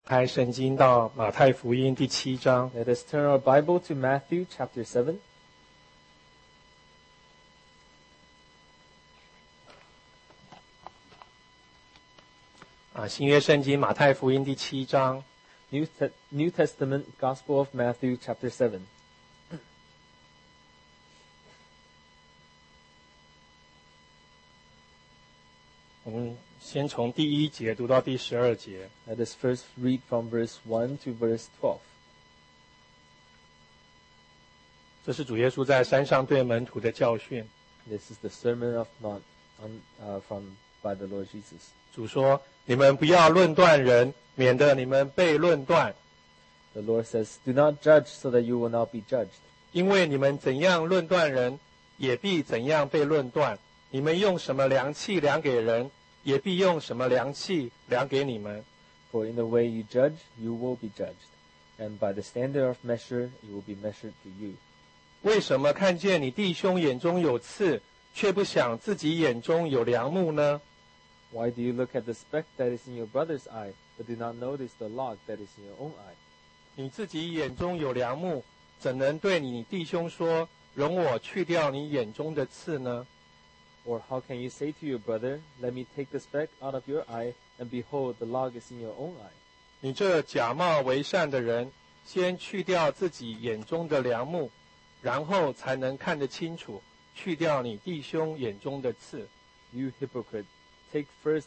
开圣经到马太福音第7章。 Let us turn our Bible to Matthew chapter 7. 新约圣经马太福音第7章。 New Testament Gospel of Matthew chapter 7. 我们先从第1节读到第12节。 Let us first read from verse 1 to verse 12. 这是主耶稣在山上对门徒的教训。 This is the Sermon of Mount by the Lord Jesus. 主说：你们不要论断人，免得你们被论断。 The Lord says, "Do not judge so that you will not be judged. 因为你们怎样论断人，也必怎样被论断。你们用什么量器量给人，也必用什么量器量给你们。 For in the way you judge, you will be judged. And by the standard of measure, it will be measured to you." 为什么看见你弟兄眼中有刺，却不想自己眼中有梁木呢？ Why do you look at the speck that is in your brother's eye, but do not notice the log that is in your own eye? 你自己眼中有梁木，怎能对你弟兄说，容我去掉你眼中的刺呢？ Or how can you say to your brother, "Let me take the speck out of your eye," and behold, the log is in your own eye? 你这假冒为善的人，先去掉自己眼中的梁木，然后才能看得清楚，去掉你弟兄眼中的刺。 You hypocrite, first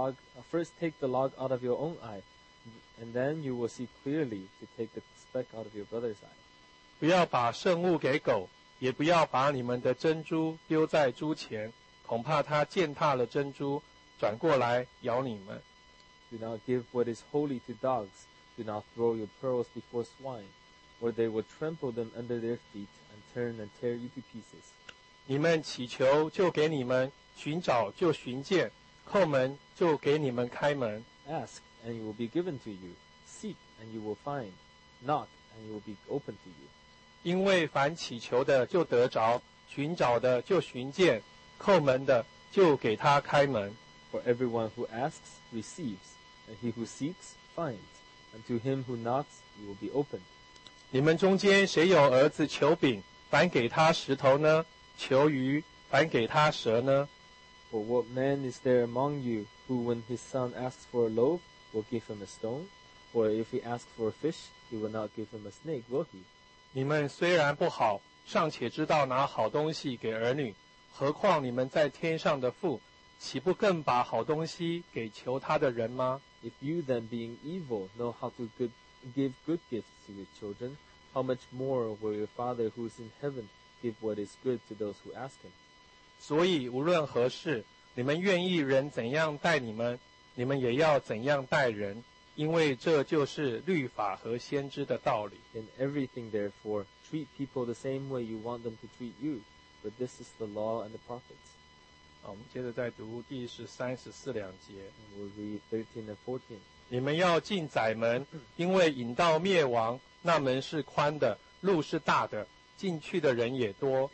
take the log out of your own eye, and then you will see clearly to take the speck out of your brother's eye. 不要把圣物给狗，也不要把你们的珍珠丢在猪前，恐怕它践踏了珍珠，转过来咬你们。 Do not give what is holy to dogs. Do not throw your pearls before swine, or they will trample them under their feet and turn and tear you to pieces. 你们祈求就给你们，寻找就寻见，叩门就给你们开门。 Ask, and it will be given to you. Seek, and you will find. Knock, and it will be opened to you. 因为凡祈求的就得着，寻找的就寻见，叩门的就给他开门。 For everyone who asks receives, and he who seeks finds, and to him who knocks it will be opened. 你们中间谁有儿子求饼，反给他石头呢？求鱼，反给他蛇呢？ For what man is there among you who, when his son asks for a loaf, will give him a stone? Or if he asks for a fish, he will not give him a snake, will he? 你们虽然不好，尚且知道拿好东西给儿女，何况你们在天上的父，岂不更把好东西给求他的人吗？ If you then, being evil, know how to give good gifts to your children, how much more will your Father who is in heaven give what is good to those who ask him? 所以无论何事，你们愿意人怎样待你们，你们也要怎样待人，因为这就是律法和先知的道理。 In everything, therefore, treat people the same way you want them to treat you, for this is the law and the prophets. 我们接着再读第13、14两节。 And we'll read 13 and 14. 你们要进窄门，因为引到灭亡，那门是宽的，路是大的，进去的人也多。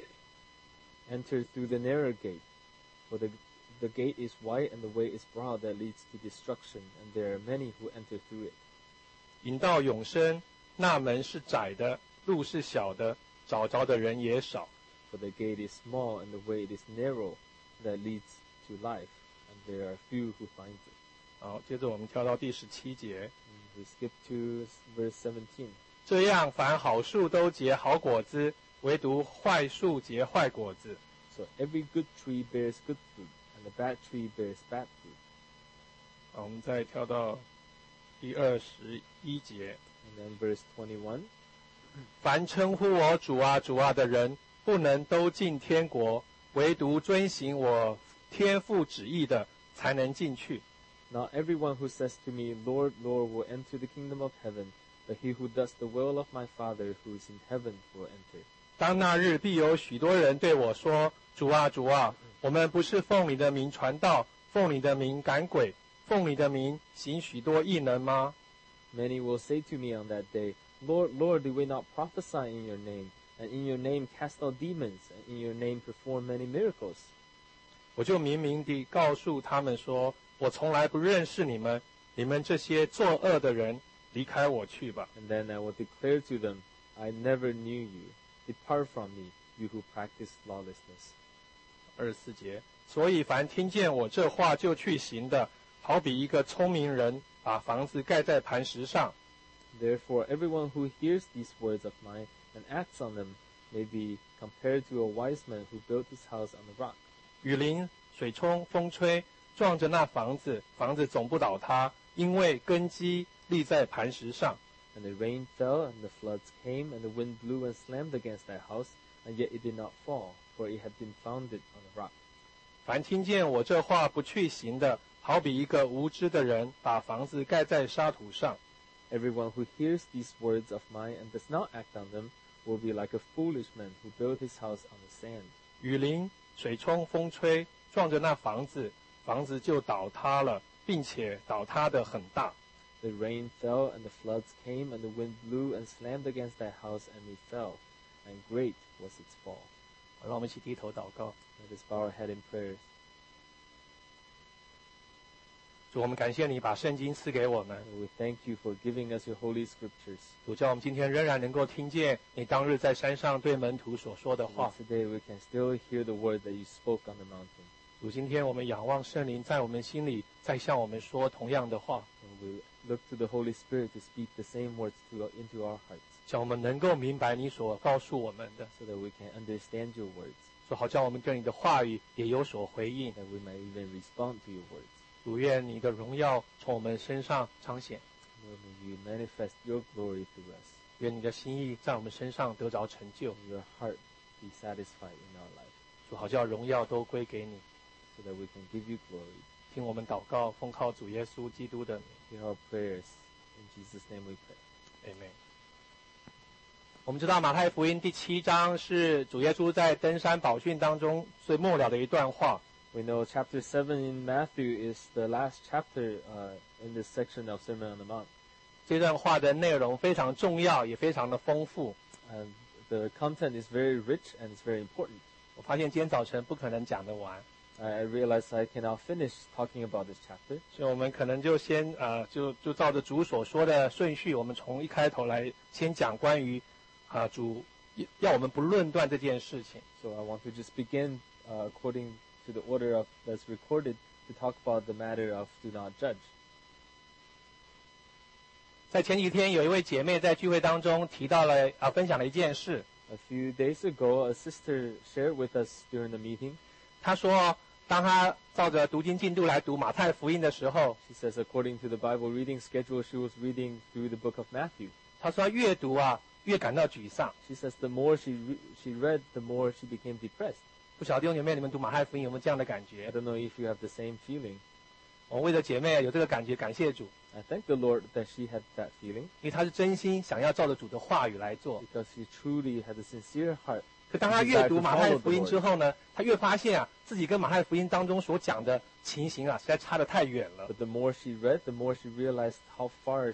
Enter through the narrow gate, for the gate is wide and the way is broad that leads to destruction, and there are many who enter through it. 引到永生，那门是窄的，路是小的，找着的人也少。 For the gate is small and the way is narrow that leads to life, and there are few who find it. 好，接着我们跳到第17节。 And we skip to verse 17. 这样，凡好树都结好果子，唯独坏树结坏果子。 So every good tree bears good fruit, and the bad tree bears bad fruit. 好，我们再跳到第21节。 And then verse 21. 凡称呼我主啊主啊的人，不能都进天国，唯独遵行我天父旨意的，才能进去。 Not everyone who says to me, "Lord, Lord," will enter the kingdom of heaven, but he who does the will of my Father who is in heaven will enter. 当那日必有许多人对我说：主啊主啊，我们不是奉你的名传道，奉你的名赶鬼，奉你的名行许多异能吗？ Many will say to me on that day, "Lord, Lord, did we not prophesy in your name, and in your name cast out demons, and in your name perform many miracles?" 我就明明地告诉他们说：我从来不认识你们，你们这些作恶的人， 离开我去吧。 And then I will declare to them, I never knew you. Depart from me, you who practice lawlessness. 24节，所以凡听见我这话就去行的，好比一个聪明人把房子盖在磐石上。 Therefore, everyone who hears these words of mine and acts on them may be compared to a wise man who built his house on the rock. 雨淋、水冲、风吹，撞着那房子，房子总不倒塌，因为根基立在磐石上。 And the rain fell, and the floods came, and the wind blew and slammed against that house, and yet it did not fall, for it had been founded on a rock. 凡听见我这话不去行的，好比一个无知的人把房子盖在沙土上。 Everyone who hears these words of mine and does not act on them will be like a foolish man who built his house on the sand. 雨淋、水冲、风吹，撞着那房子，房子就倒塌了，并且倒塌得很大。 The rain fell, and the floods came, and the wind blew and slammed against that house, and it fell, and great was its fall. 好，让我们一起低头祷告。 Let us bow our head in prayers. 主，我们感谢你把圣经赐给我们。 And we thank you for giving us your holy scriptures. 主，叫我们今天仍然能够听见你当日在山上对门徒所说的 And 话。 today we can still hear the word that you spoke on the mountain. 主，今天我们仰望圣灵在我们心里再向我们说同样的话， And we look to the Holy Spirit to speak the same words into our hearts, 叫我们能够明白你所告诉我们的， so that we can understand your words, 说好叫我们对你的话语也有所回应。 that we might even respond to your words. 主，愿你的荣耀从我们身上彰显， Lord, may you manifest your glory through us, 愿你的心意在我们身上得着成就。 and your heart be satisfied in our life, 主，好叫荣耀都归给你。 so that we can give you glory. 听我们祷告，奉靠主耶稣基督的名。 Hear our prayers. In Jesus' name we pray. Amen。我们知道马太福音第7章是主耶稣在登山宝训当中最末了的一段话。 We know chapter 7 in Matthew is the last chapter in this section of Sermon on the Mount. 这段话的内容非常重要，也非常的丰富。 And the content is very rich and it's very important. 我发现今天早晨不可能讲得完， I realize I cannot finish talking about this chapter. 所以我们可能就先就照着主所说的顺序，我们从一开头来先讲关于主要我们不论断这件事情。 So I want to just begin according to the order that's recorded to talk about the matter of do not judge. 在前几天，有一位姐妹在聚会当中提到了分享了一件事。 A few days ago, a sister shared with us during the meeting. 她说，当她照着读经进度来读马太福音的时候， She says according to the Bible reading schedule, she was reading through the book of Matthew. 她说越读越感到沮丧。 She says the more she read, the more she became depressed. 不晓得弟兄姐妹，你们读马太福音有没有这样的感 I 觉？ don't know if you have the same feeling. 我为了姐妹有这个感觉，感谢主， I thank the Lord that she had that feeling 因为她是真心想要照着主的话语来做。 because she truly had a sincere heart. 可当她越读马太福音之后呢，她越发现自己跟马太福音当中所讲的情形实在差得太远了。 But the more she read, the more she realized how far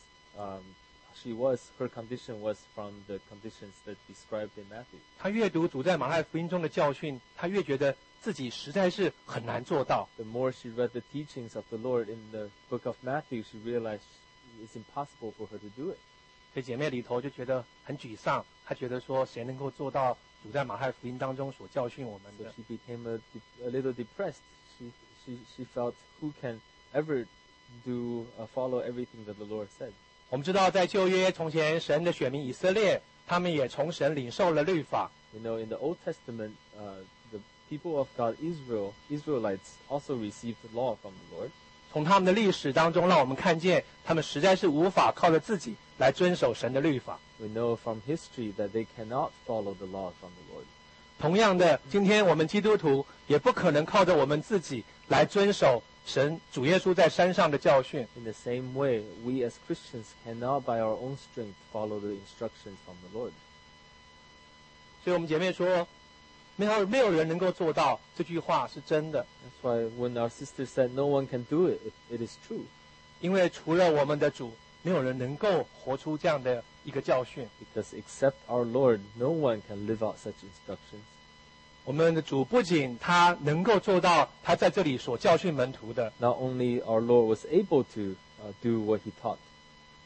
her condition was from the conditions that described in Matthew. 她越读主在马太福音中的教训，她越觉得自己实在是很难做到。 The more she read the teachings of the Lord in the book of Matthew, she realized it's impossible for her to do it. 这姐妹里头就觉得很沮丧，她觉得说谁能够做到主在马太福音当中所教训我们 So 的？ she became a little depressed. She felt who can ever follow everything that the Lord said. 我们知道在旧约从前神的选民以色列，他们也从神领受了律法。 You know, in the Old Testament, the people of God, Israelites, also received the law from the Lord. 从他们的历史当中，让我们看见他们实在是无法靠着自己来遵守神的律法。 We know from history that they cannot follow the law from the Lord. 同样的，今天我们基督徒也不可能靠着我们自己来遵守神主耶稣在山上的教训。 In the same way, we as Christians cannot by our own strength follow the instructions from the Lord. 所以我们姐妹说，没有人能够做到，这句话是真的。 That's why when our sister said no one can do it, it is true. 因为除了我们的主，没有人能够活出这样的一个教训。 Because except our Lord, no one can live out such instructions. 我们的主不仅他能够做到他在这里所教训门徒的， Not only our Lord was able to do what he taught,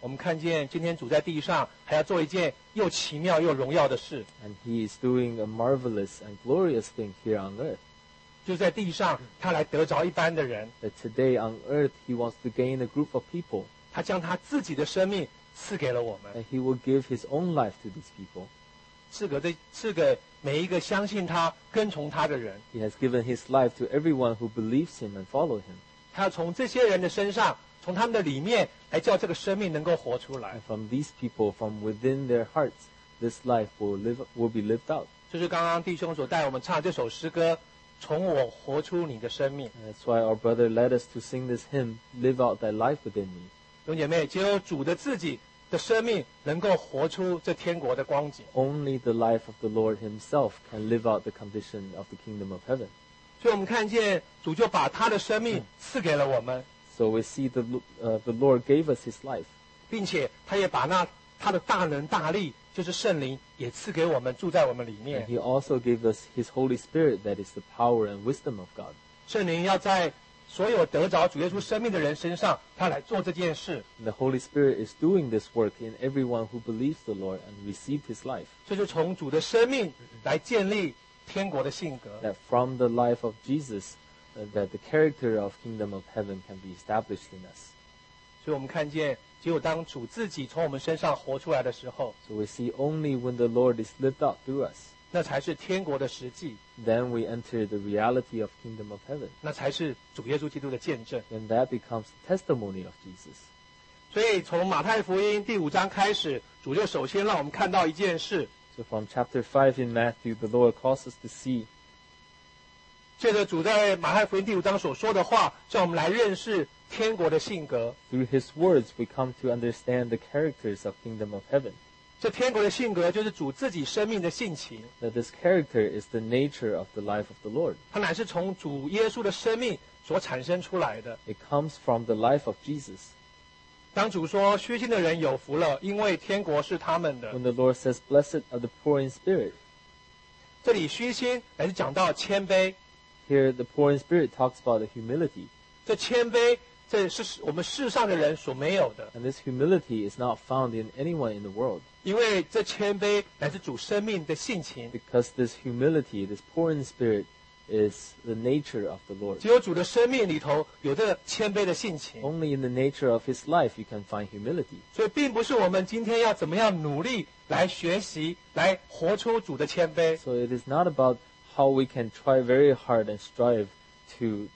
我们看见今天主在地上还要做一件又奇妙又荣耀的事， And he is doing a marvelous and glorious thing here on earth. 就是在地上他来得着一般的人， That today on earth he wants to gain a group of people. 他将他自己的生命赐给了我们， And he will give his own life to these people. 赐给每一个相信他、跟从他的人。 He has given his life to everyone who believes him and follow him. 他要从这些人的身上，从他们的里面来叫这个生命能够活出来 And。from these people, from within their hearts, this life will be lived out. 就是刚刚弟兄所带我们唱这首诗歌，从我活出你的生命。 And that's why our brother led us to sing this hymn, Live Out Thy Life Within Me. 弟兄姐妹，只有主的自己的生命能够活出这天国的光景。 Only the life of the Lord himself can live out the condition of the kingdom of heaven. 所以我们看见主就把他的生命赐给了我们， So we see the Lord gave us his life. 并且他也把他的大能大力，就是圣灵，也赐给我们，住在我们里 And 面。 he also gave us his Holy Spirit, that is the power and wisdom of God. 圣灵要在所有得着主耶稣生命的人身上，他来做这件事。 And the Holy Spirit is doing this work in everyone who believes the Lord and received his life. 就是从主的生命来建立天国的性格。 That from the life of Jesus, that the character of kingdom of heaven can be established in us. 所以我们看见，只有当主自己从我们身上活出来的时候， So we see only when the Lord is lived out through us, 那才是天国的实际， then we enter the reality of kingdom of heaven. 那才是主耶稣基督的见证。 Then that becomes the testimony of Jesus. 所以从马太福音第5章开始，主就首先让我们看到一件事， So from chapter 5 in Matthew, the Lord calls us to see, 借着主在马太福音第5章所说的话，让我们来认识天国的性格。 through his words, we come to understand the characters of kingdom of heaven. 这天国的性格就是主自己生命的性情， That this character is the nature of the life of the Lord. 它乃是从主耶稣的生命所产生出来的。 It comes from the life of Jesus. 当主说虚心的人有福了，因为天国是他们的。 When the Lord says, Blessed are the poor in spirit, 这里虚心乃是讲到谦卑， here the poor in spirit talks about the humility. 这谦卑这是我们世上的人所没有的， And this humility is not found in anyone in the world. 因为这谦卑乃是主生命的性情。 Because this humility, this poor in spirit, is the nature of the Lord. 只有主的生命里头有这谦卑的性情， Only in the nature of his life you can find humility. 所以并不是我们今天要怎么样努力来学习，来活出主的谦卑。 So it is not about how we can try very hard and strive to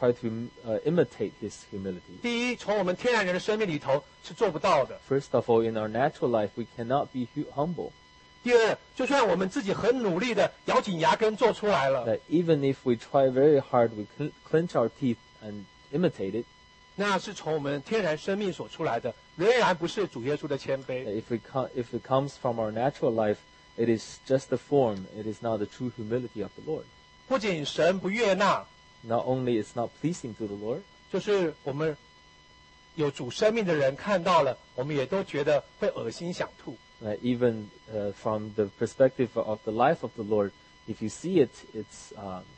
imitate his humility. 第一，从我们天然人的生命里头是做不到的。 First of all, in our natural life, we cannot be humble. 第二，就算我们自己很努力的咬紧牙根做出来了， That even if we try very hard, we clench our teeth and imitate it. 那是从我们天然生命所出来的，仍然不是主耶稣的谦卑。 If it comes from our natural life, it is just the form. It is not the true humility of the Lord. 不仅神不悦纳， Not only it's not pleasing to the Lord, 就是我们有主生命的人看到了，我们也都觉得会恶心想吐。 even from the perspective of the life of the Lord, if you see it, it's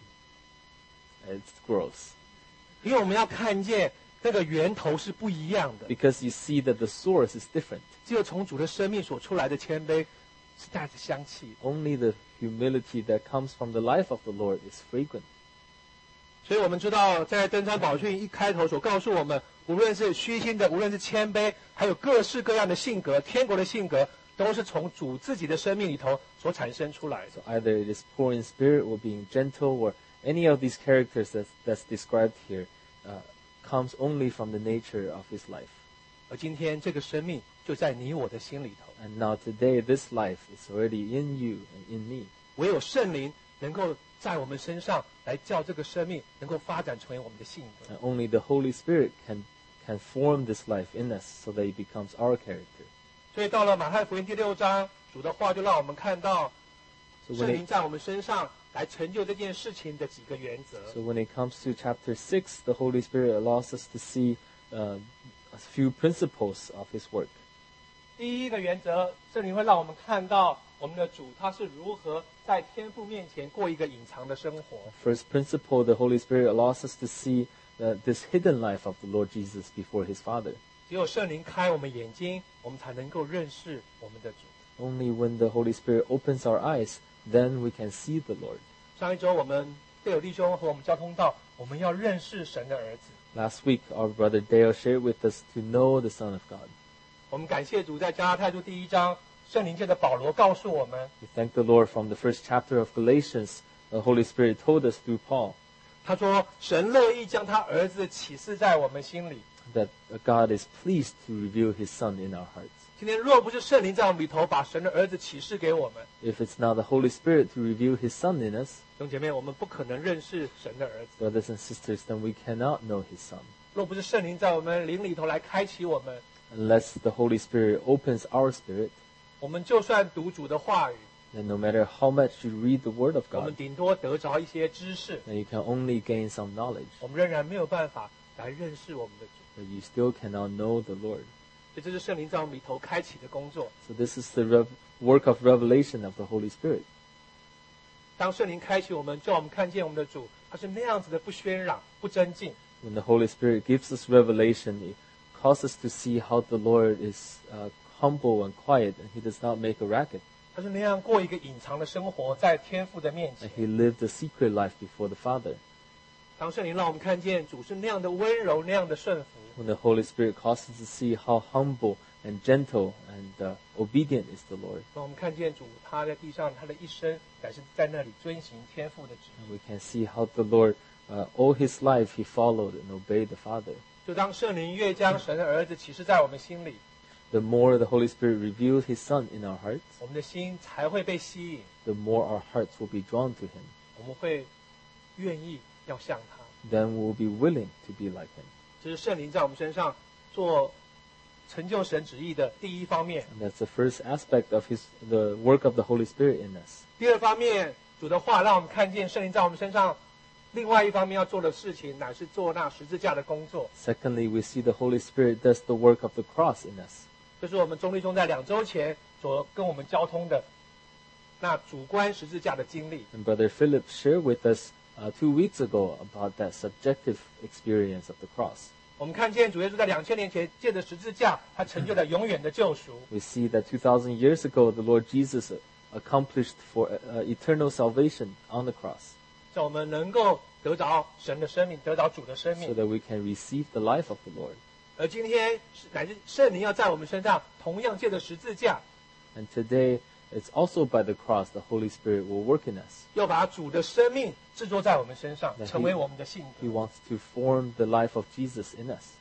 gross. 因为我们要看见那个源头是不一样的， Because you see that the source is different. 只有从主的生命所出来的谦卑是带着香气的。 Only the humility that comes from the life of the Lord is fragrant. 所以我们知道，在登山宝训一开头所告诉我们，无论是虚心的，无论是谦卑，还有各式各样的性格，天国的性格，都是从主自己的生命里头所产生出来的。 So either it is poor in spirit or being gentle, or any of these characters that's described here comes only from the nature of his life. 而今天这个生命就在你我的心里头， And now today, this life is already in you and in me. 唯有圣灵能够在我们身上来叫这个生命能够发展成为我们的性格。 And only the Holy Spirit can form this life in us so that it becomes our character. 所以到了马太福音第6章，主的话就让我们看到 So 圣 when 灵在我们身上来成就这件事情的几个原则。 when it comes to chapter 6, the Holy Spirit allows us to see a few principles of his work. 第一个原则，圣灵会让我们看到我们的主他是如何在天父面前过一个隐藏的生活。 First principle, the Holy Spirit allows us to see this hidden life of the Lord Jesus before his Father. 只有圣灵开我们眼睛，我们才能够认识我们的主。 Only when the Holy Spirit opens our eyes, then we can see the Lord. 上一周我们队友弟兄和我们交通到，我们要认识神的儿子。 Last week, our brother Dale shared with us to know the Son of God. 我们感谢主，在加拉太书第1章，圣灵界的保罗告诉我们， We thank the Lord from the first chapter of Galatians. The Holy Spirit told us through Paul 他说神乐意将他儿子启示在我们心里。 that God is pleased to reveal His Son in our hearts. 今天若不是圣灵在我们里头把神的儿子启示给我们， If it's not the Holy Spirit to reveal His Son in us, 弟兄姐妹，我们不可能认识神的儿子。 brothers and sisters, then we cannot know His Son. 若不是圣灵在我们灵里头来开启我们， Unless the Holy Spirit opens our spirit, 我们就算读主的话语， then no matter how much you read the Word of 我们 God, 顶多得着一些知识， then you can only gain some knowledge, 我们仍然没有办法来认识我们的主。 but you still cannot know the Lord. 所以这是圣灵在我们里头开启的工作。 So this is the work of revelation of the Holy Spirit. 当圣灵开启我们，叫我们看见我们的主，他是那样子的不喧嚷、不争竞。 When the Holy Spirit gives us revelation, it causes us to see how the Lord is humble and quiet, and He does not make a racket. 他是那样过一个隐藏的生活，在天父的面 And 前。 He lived a secret life before the Father. 当圣灵让我们看见主是那样的温柔、那样的顺服， When the Holy Spirit causes us to see how humble and gentle and obedient is the Lord, 让我们看见主他在地上他的一生，乃是在那里遵行天父的旨意。 and we can see how the Lord, all His life, He followed and obeyed the Father. 就当圣灵越将神的儿子启示在我们心里， The more the Holy Spirit reveals His Son in our hearts, 我们的心才会被吸引， the more our hearts will be drawn to Him. 我们会愿意要像他。 Then we will be willing to be like Him. 这是圣灵在我们身上做成就神旨意的第一方面。 And that's the first aspect of the work of the Holy Spirit in us. 第二方面，主的话让我们看见圣灵在我们身上另外一方面要做的事情，乃是做那十字架的工作。 Secondly, we see the Holy Spirit does the work of the cross in us. 这是我们钟弟兄在2周前所跟我们交通的那主观十字架的经历。 And Brother Philip shared with us 2 weeks ago about that subjective experience of the cross. 我们看见主耶稣在2000年前借着十字架，他成就了永远的救赎。 We see that 2,000 years ago, the Lord Jesus accomplished for eternal salvation on the cross, 让我们能够得着神的生命，得着主的生 so 命。 that we can receive the life of the Lord. 而今天乃至圣灵要在我们身上同样借着十字架， And today, it's also by the cross the Holy Spirit will work in us. 要把主的生命制作在我们身上， That 成为我们的性 He 格。 wants to form the life of Jesus in us.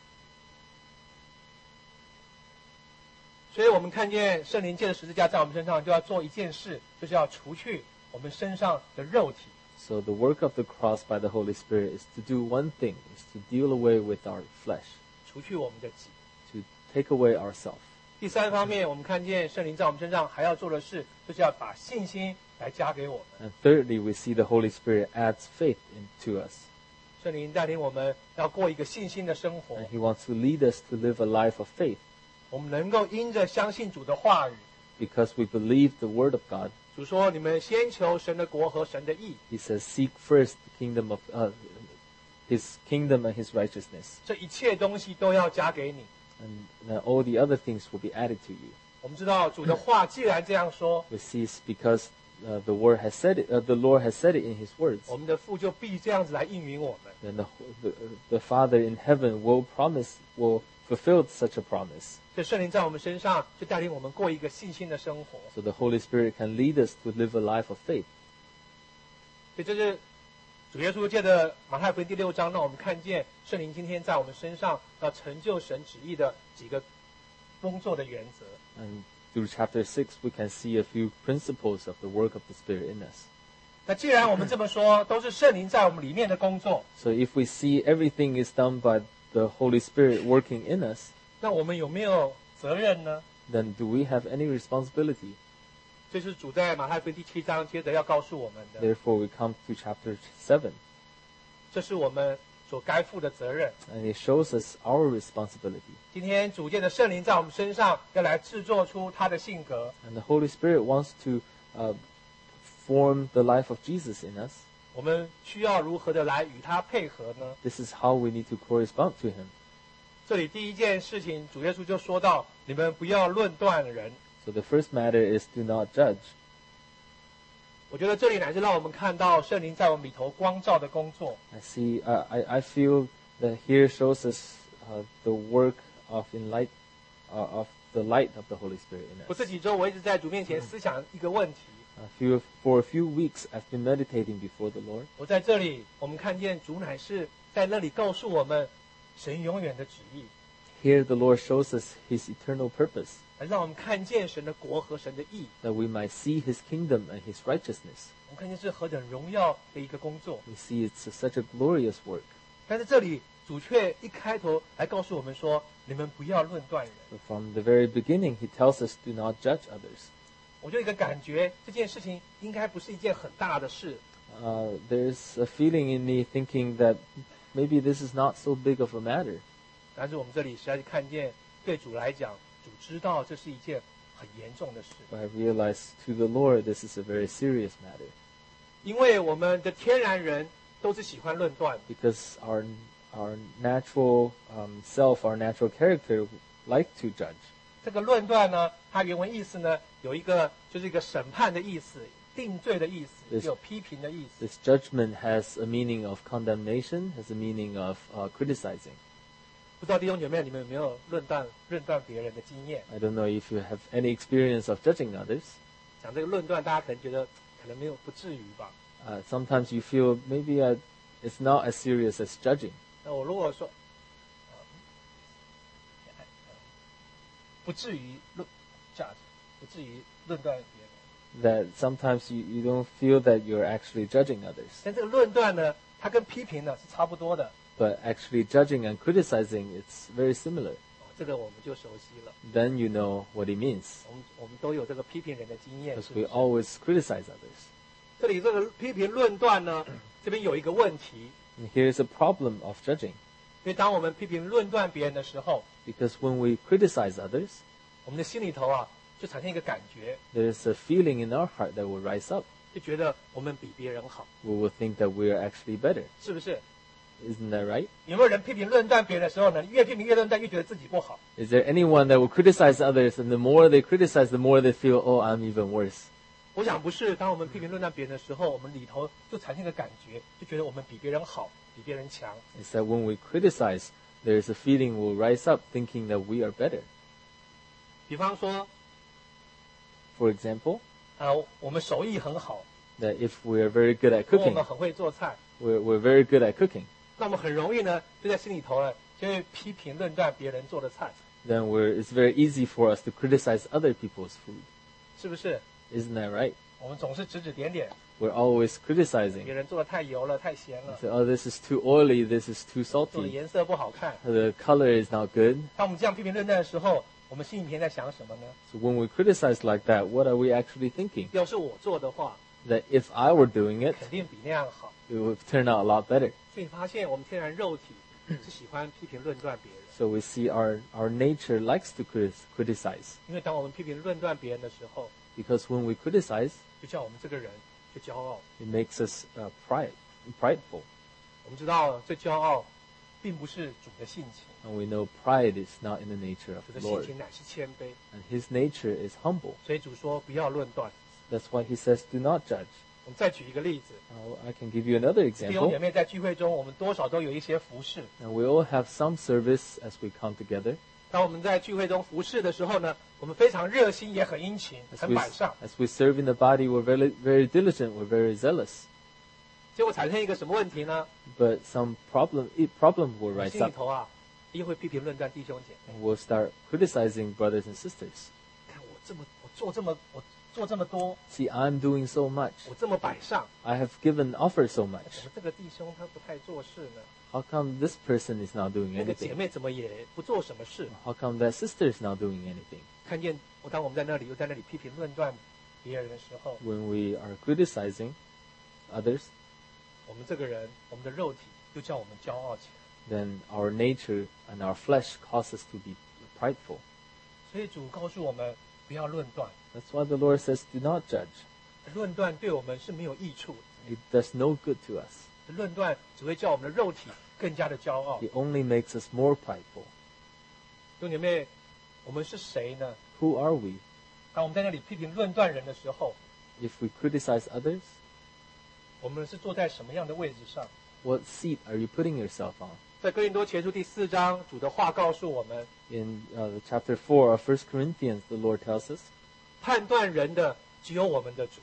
所以我们看见圣灵借着十字架在我们身上，就要做一件事，就是要除去我们身上的肉体。 So the work of the cross by the Holy Spirit is to do one thing, is to deal away with our flesh, 除去我们的己。 to take away ourself. 第三方面，我们看见圣灵在我们身上还要做的事，就是要把信心来加给我们。 And thirdly, we see the Holy Spirit adds faith into us. 圣灵带领我们要过一个信心的生活， And He wants to lead us to live a life of faith 我们能够因着相信主的话语。 because we believe the Word of God. 主说：“你们先求神的国和神的义， He says, seek first the kingdom of His kingdom and His righteousness. 这一切东西都要加给你。” And then all the other things will be added to you. 我们知道主的话既然这样说， We see it's because the Word has said it. The Lord has said it in His words. 我们的父就必这样子来应允我们。 Then the Father in heaven will fulfill such a promise. 这圣灵在我们身上，就带领我们过一个信心的生活。 So the Holy Spirit can lead us to live a life of faith. 所以这是主耶稣借着马太福音第6章，让我们看见圣灵今天在我们身上要成就神旨意的几个工作的原则。 And through chapter 6, we can see a few principles of the work of the Spirit in us. 那既然我们这么说，都是圣灵在我们里面的工作， So if we see everything is done by the Holy Spirit working in us, 那我们有没有责任呢？ then do we have any responsibility? 这是主在马太福音第7章接着要告诉我们的， Therefore, we come to chapter 7, 这是我们所该负的责任。 and it shows us our responsibility. 今天主借的圣灵在我们身上，要来制作出他的性格。 And the Holy Spirit wants to form the life of Jesus in us. 我们需要如何的来与他配合呢？ This is how we need to correspond to Him. 这里第一件事情，主耶稣就说到：你们不要论断人。 So the first matter is do not judge. 我觉得这里乃是让我们看到圣灵在我们里头光照的工作。 I feel that here shows us the work of of the light of the Holy Spirit in 不 us. 是几周，我一直在主面前思想一个问题。 For a few weeks, I've been meditating before the Lord. 我在这里，我们看见主乃是在那里告诉我们神永远的旨意， Here, the Lord shows us His eternal purpose, 来让我们看见神的国和神的义。 that we might see His kingdom and His righteousness. 我们看见是何等荣耀的一个工作。 We see it's such a glorious work. 但是这里主却一开头来告诉我们说：你们不要论断人。 But from the very beginning, He tells us do not judge others. 我就有一个感觉，这件事情应该不是一件很大的事。 There's a feeling in me thinking that maybe this is not so big of a matter. 但是我们这里实在是看见，对主来讲，主知道这是一件很严重的事， But I realize to the Lord this is a very serious matter, 因为我们的天然人都是喜欢论断， because our natural self, our natural character, like to judge. 这个论断呢，它原文意思呢，有一个就是一个审判的意思，定罪的意思，也有批评的意思。 This judgment has a meaning of condemnation, has a meaning of criticizing. 不知道弟兄姐妹，你们有没有论断别人的经验？ I don't know if you have any experience of judging others. 讲这个论断，大家可能觉得可能没有，不至于吧？ Sometimes you feel maybe it's not as serious as judging. 那我如果说，不至于论 judge， 不至于论断别人。 That sometimes you don't feel that you're actually judging others. 但这个论断呢，它跟批评呢是差不多的。 But actually judging and criticizing, it's very similar. 这个我们就熟悉了。 Then you know what it means. 我们都有这个批评人的经验。 Because 是不 we 是 always criticize others. 这里这个批评论断呢，这边有一个问题， And here's a problem of judging. 因为当我们批评论断别人的时候， Because when we criticize others, 我们的心里头啊，就产生一个感觉， there's a feeling in our heart that will rise up. 就觉得我们比别人好， We will think that we are actually better. 是不是？ Isn't that right? 有没有人批评论断别人的时候呢，越批评越论断，越觉得自己不好？ Is there anyone that will criticize others, and the more they criticize, the more they feel, oh, I'm even worse? 我想不是，当我们批评论断别人的时候，我们里头就产生一个感觉，就觉得我们比别人好，比别人强。 It's that when we criticize, there's a feeling will rise up thinking that we are better. 比方说， For example, 我们手艺很好， that if we are very good at 我 cooking, 们很会做菜， we're very good at cooking, 那么很容易呢，就在心里头呢，就会批评论断别人做的菜， then it's very easy for us to criticize other people's food. 是不是？ Isn't that right? 我们总是指指点点， We're always 别 criticizing. 人做的太油了，太咸了， Say, oh, this is too oily, this is too 做的 salty, 颜色不好看。 the color is not good. 当我们这样批评论断的时候，我们心里面在想什么呢？ So when we criticize like that, what are we actually thinking? 要是我做的话， That if I were doing it, 肯定比那样好。 it would turn out a lot better. 所以发现我们天然肉体是喜欢批评论断别人， So we see our nature likes to criticize. 因为当我们批评论断别人的时候， Because when we criticize, 就叫我们这个人就骄傲。 it makes us prideful. 我们知道这骄傲并不是主的性情， And we know pride is not in the nature of 主的 the 性 Lord. 情乃是谦卑。 And His nature is humble. 所以主说不要论断。 That's why He says, do not judge. 我们再举一个例子， I can give you another 弟兄姐 example. 妹在聚会中，我们多少都有一些服饰。 And we all have some service as we come together. 当我们在聚会中服侍的时候呢，我们非常热心，也很殷勤， As 很 we, 摆上。 as we serve in the body, we're very diligent, we're very zealous. 结果产生一个什么问题呢？ But some problem will 我 rise 心里 up. 头啊，一定会批评论断弟兄姐妹。 And we'll start criticizing brothers and sisters. 看我做这么多， See, I'm doing so much. 我这么摆上， I have given offer so 怎 much. 么这个弟兄他不太做事呢？ How come this person is not doing 那个姐 anything? 妹怎么也不做什么事？ How come that sister is not doing anything? 看见当我们在那里又在那里批评论断别人的时候， When we are criticizing others, 我们这个人，我们的肉体又叫我们骄傲起来。 then our nature and our flesh cause us to be prideful. 所以主告诉我们不要论断， That's why the Lord says, do not judge. 论断对我们是没有益处的。 It does no good to us. 论断只会叫我们的肉体更加的骄傲， It only makes us more prideful. 兄弟姐妹，我们是谁呢？ Who are we? 当我们在那里批评论断人的时候， If we criticize others, 我们是坐在什么样的位置上？ what seat are you putting yourself on? 在哥林多前书第4章，主的话告诉我们， In chapter 4 of 1 Corinthians, the Lord tells us, 判断人的只有我们的主，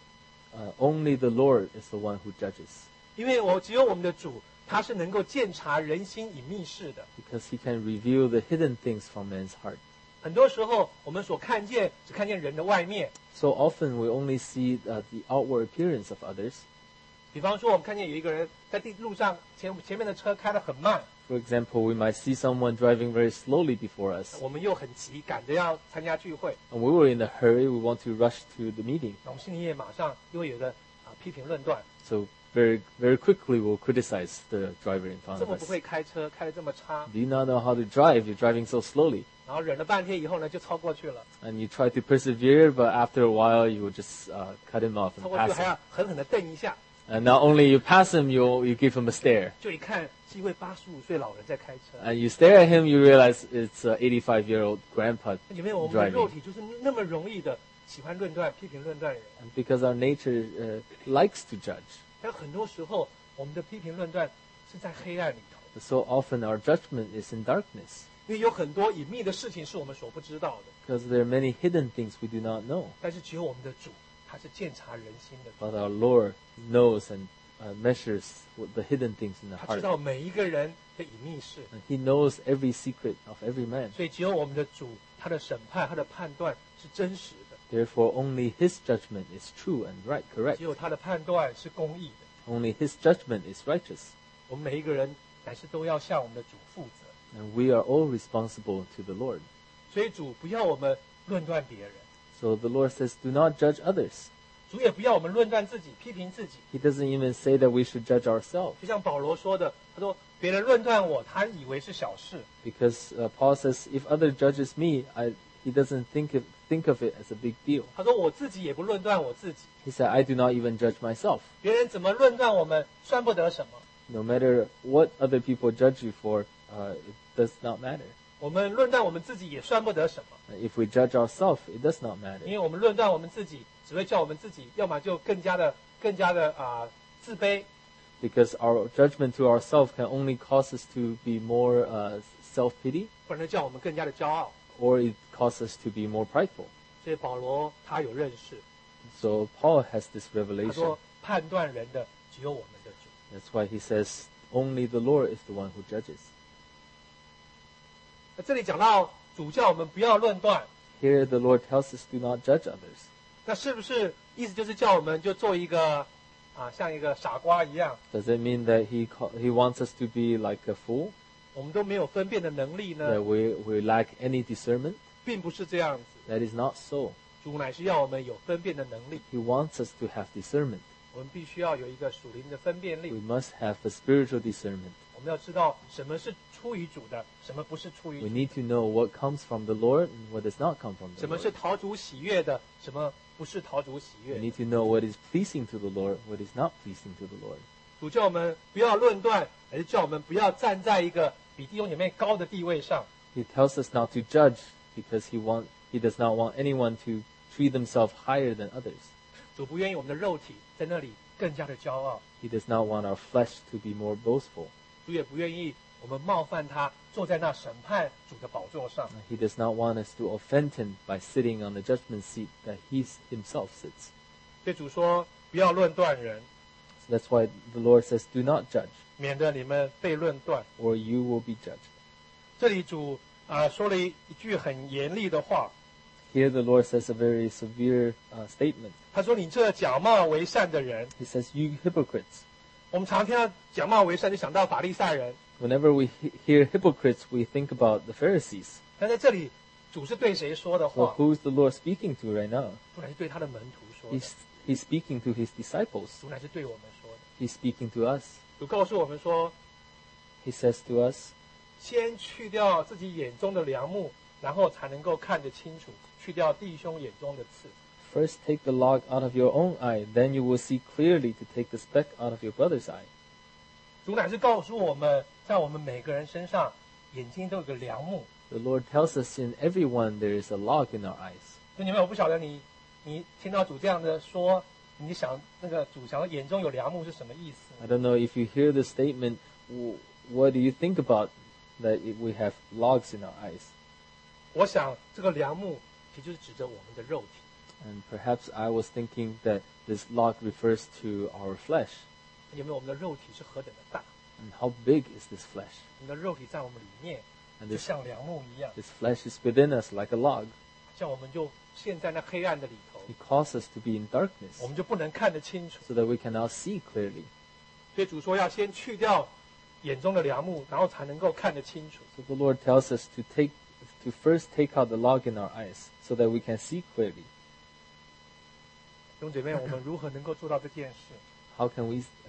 only the Lord is the one who judges, 因为只有我们的主，他是能够鉴察人心隐秘事的。 because he can reveal the hidden things from man's heart. 很多时候，我们所看见只看见人的外面。 So often we only see the outward appearance of others. 比方说，我们看见有一个人在路上前面的车开得很慢， For example, we might see someone driving very slowly before us, 我们又很急，赶着要参加聚会， and we were in a hurry. We want to rush to the meeting. 那我们心里也马上又会有个批评论断， So very quickly we'll criticize the driver in front 这 of 么不 us. 会开车，开得这么差， Do you not know how to drive? You're driving so slowly. 然后忍了半天以后呢，就超过去了， And you try to persevere, but after a while you will just cut him off 超 and 过去 pass 还 him. 要狠狠的瞪一下， And not only you pass him, you give him a stare. 就一看是一位85岁老人在开车。 And you stare at him, you realize it's an 85-year-old grandpa 那里面我们的肉 driving. 体就是那么容易的喜欢论断、批评论断人， And because our nature likes to judge. 但很多时候我们的批评论断是在黑暗里头。 But so often our judgment is in darkness, 因为有很多隐秘的事情是我们所不知道的， because there are many hidden things we do not know. 但是只有我们的主，他是鉴察人心的主， But our Lord knows and measures the hidden things in the 他知 heart. 道每一个人的隐秘事， And He knows every secret of every man. 所以只有我们的主，他的审判、他的判断是真实的， Therefore, only His judgment is true and right, correct. 只有他的判断是公义的。 Only His judgment is righteous. 我们每一个人乃是都要向我们的主负责， And we are all responsible to the Lord. 所以主不要我们论断别人， So the Lord says, do not judge others. 主也不要我们论断自己、批评自己。 He doesn't even say that we should judge ourselves. 就像保罗说的，他说别人论断我，他以为是小事， Because Paul says, if other judges me, he doesn't think of it as a big deal. 他说我自己也不论断我自己， He said, I do not even judge myself. 别人怎么论断我们，算不得什么。 No matter what other people judge you for, it does not matter. 我们论断我们自己也算不得什么， If we judge ourselves, it does not matter. 因为我们论断我们自己，只会叫我们自己要么就更加的自卑， Because our judgment to ourselves can only cause us to be more self-pity, 或者叫我们更加的骄傲。 or it causes us to be more prideful. 所以保罗他有认识， So Paul has this 他 revelation. 说判断人的只有我们的主。 That's why he says, only the Lord is the one who judges. 那这里讲到主叫我们不要论断， Here the Lord tells us, do not judge others. 那是不是意思就是叫我们就做一个像一个傻瓜一样， Does it mean that he wants us to be like a fool? 我们都没有分辨的能力呢？ That we lack any discernment? 并不是这样子， That is not so. 主乃是要我们有分辨的能力， He wants us to have discernment. 我们必须要有一个属灵的分辨力 We，must have a spiritual discernment. 我们要知道什么是出于主的，什么不是出于 We 主， need to know what comes from the Lord and what does not come from the 什么是 Lord. 讨主喜悦的，什么不是讨主喜 We 悦的。 need to know what is pleasing to the Lord, what is not pleasing to the Lord. 主叫我们不要论断，而是叫我们不要站在一个比弟兄姐妹高的地位上。 He tells us not to judge because he does not want anyone to treat themselves higher than others. 主不愿意我们的肉体在那里更加的骄傲， He does not want our flesh to be more boastful. 主也不愿意我们冒犯他，坐在那审判主的宝座上。 He does not want us to offend him by sitting on the judgment seat that he himself sits. 所以主说不要论断人， So that's why the Lord says, do not judge, 免得你们被论断。 or you will be judged. 这里主说了一句很严厉的话， Here the Lord says a very severe statement. 他说：“你这假冒为善的人。” He says, you hypocrites. 我们常听到假冒为善，就想到法利赛人。 Whenever we hear hypocrites, we think about the Pharisees. 但在这里，主是对谁说的 So 话？ who's the Lord speaking to right now? 主乃是对他的门徒说的， He's speaking to his disciples. 主乃是对我们说的。 He's speaking to us. 主告诉我们说， He says to us, 先去掉自己眼中的梁木，然后才能够看得清楚，去掉弟兄眼中的刺。 first take the log out of your own eye, then you will see clearly to take the speck out of your brother's eye. 主乃是告诉我们，在我们每个人身上，眼睛都有个梁木， The Lord tells us in everyone there is a log in our eyes. 所以你们我不晓得你听到主这样的说，你想那个主想眼中有梁木是什么意思？ I don't know if you hear the statement, what do you think about that we have logs in our eyes? 我想这个梁木其实就是指着我们的肉体， And perhaps I was thinking that this log refers to our flesh. 因为我们的肉体是何等的大， And how big is this flesh? 我们的肉体在我们里面 And 就像梁木一样， this flesh is within us like a log. 像我们就陷在那黑暗的里头， It causes us to be in darkness 我们就不能看得清楚。 so that we cannot see clearly. 所以主说要先去掉眼中的梁木，然后才能够看得清楚。 So the Lord tells us to first take out the log in our eyes so that we can see clearly. 弟兄姐妹，我们如何能够做到这件事？ How can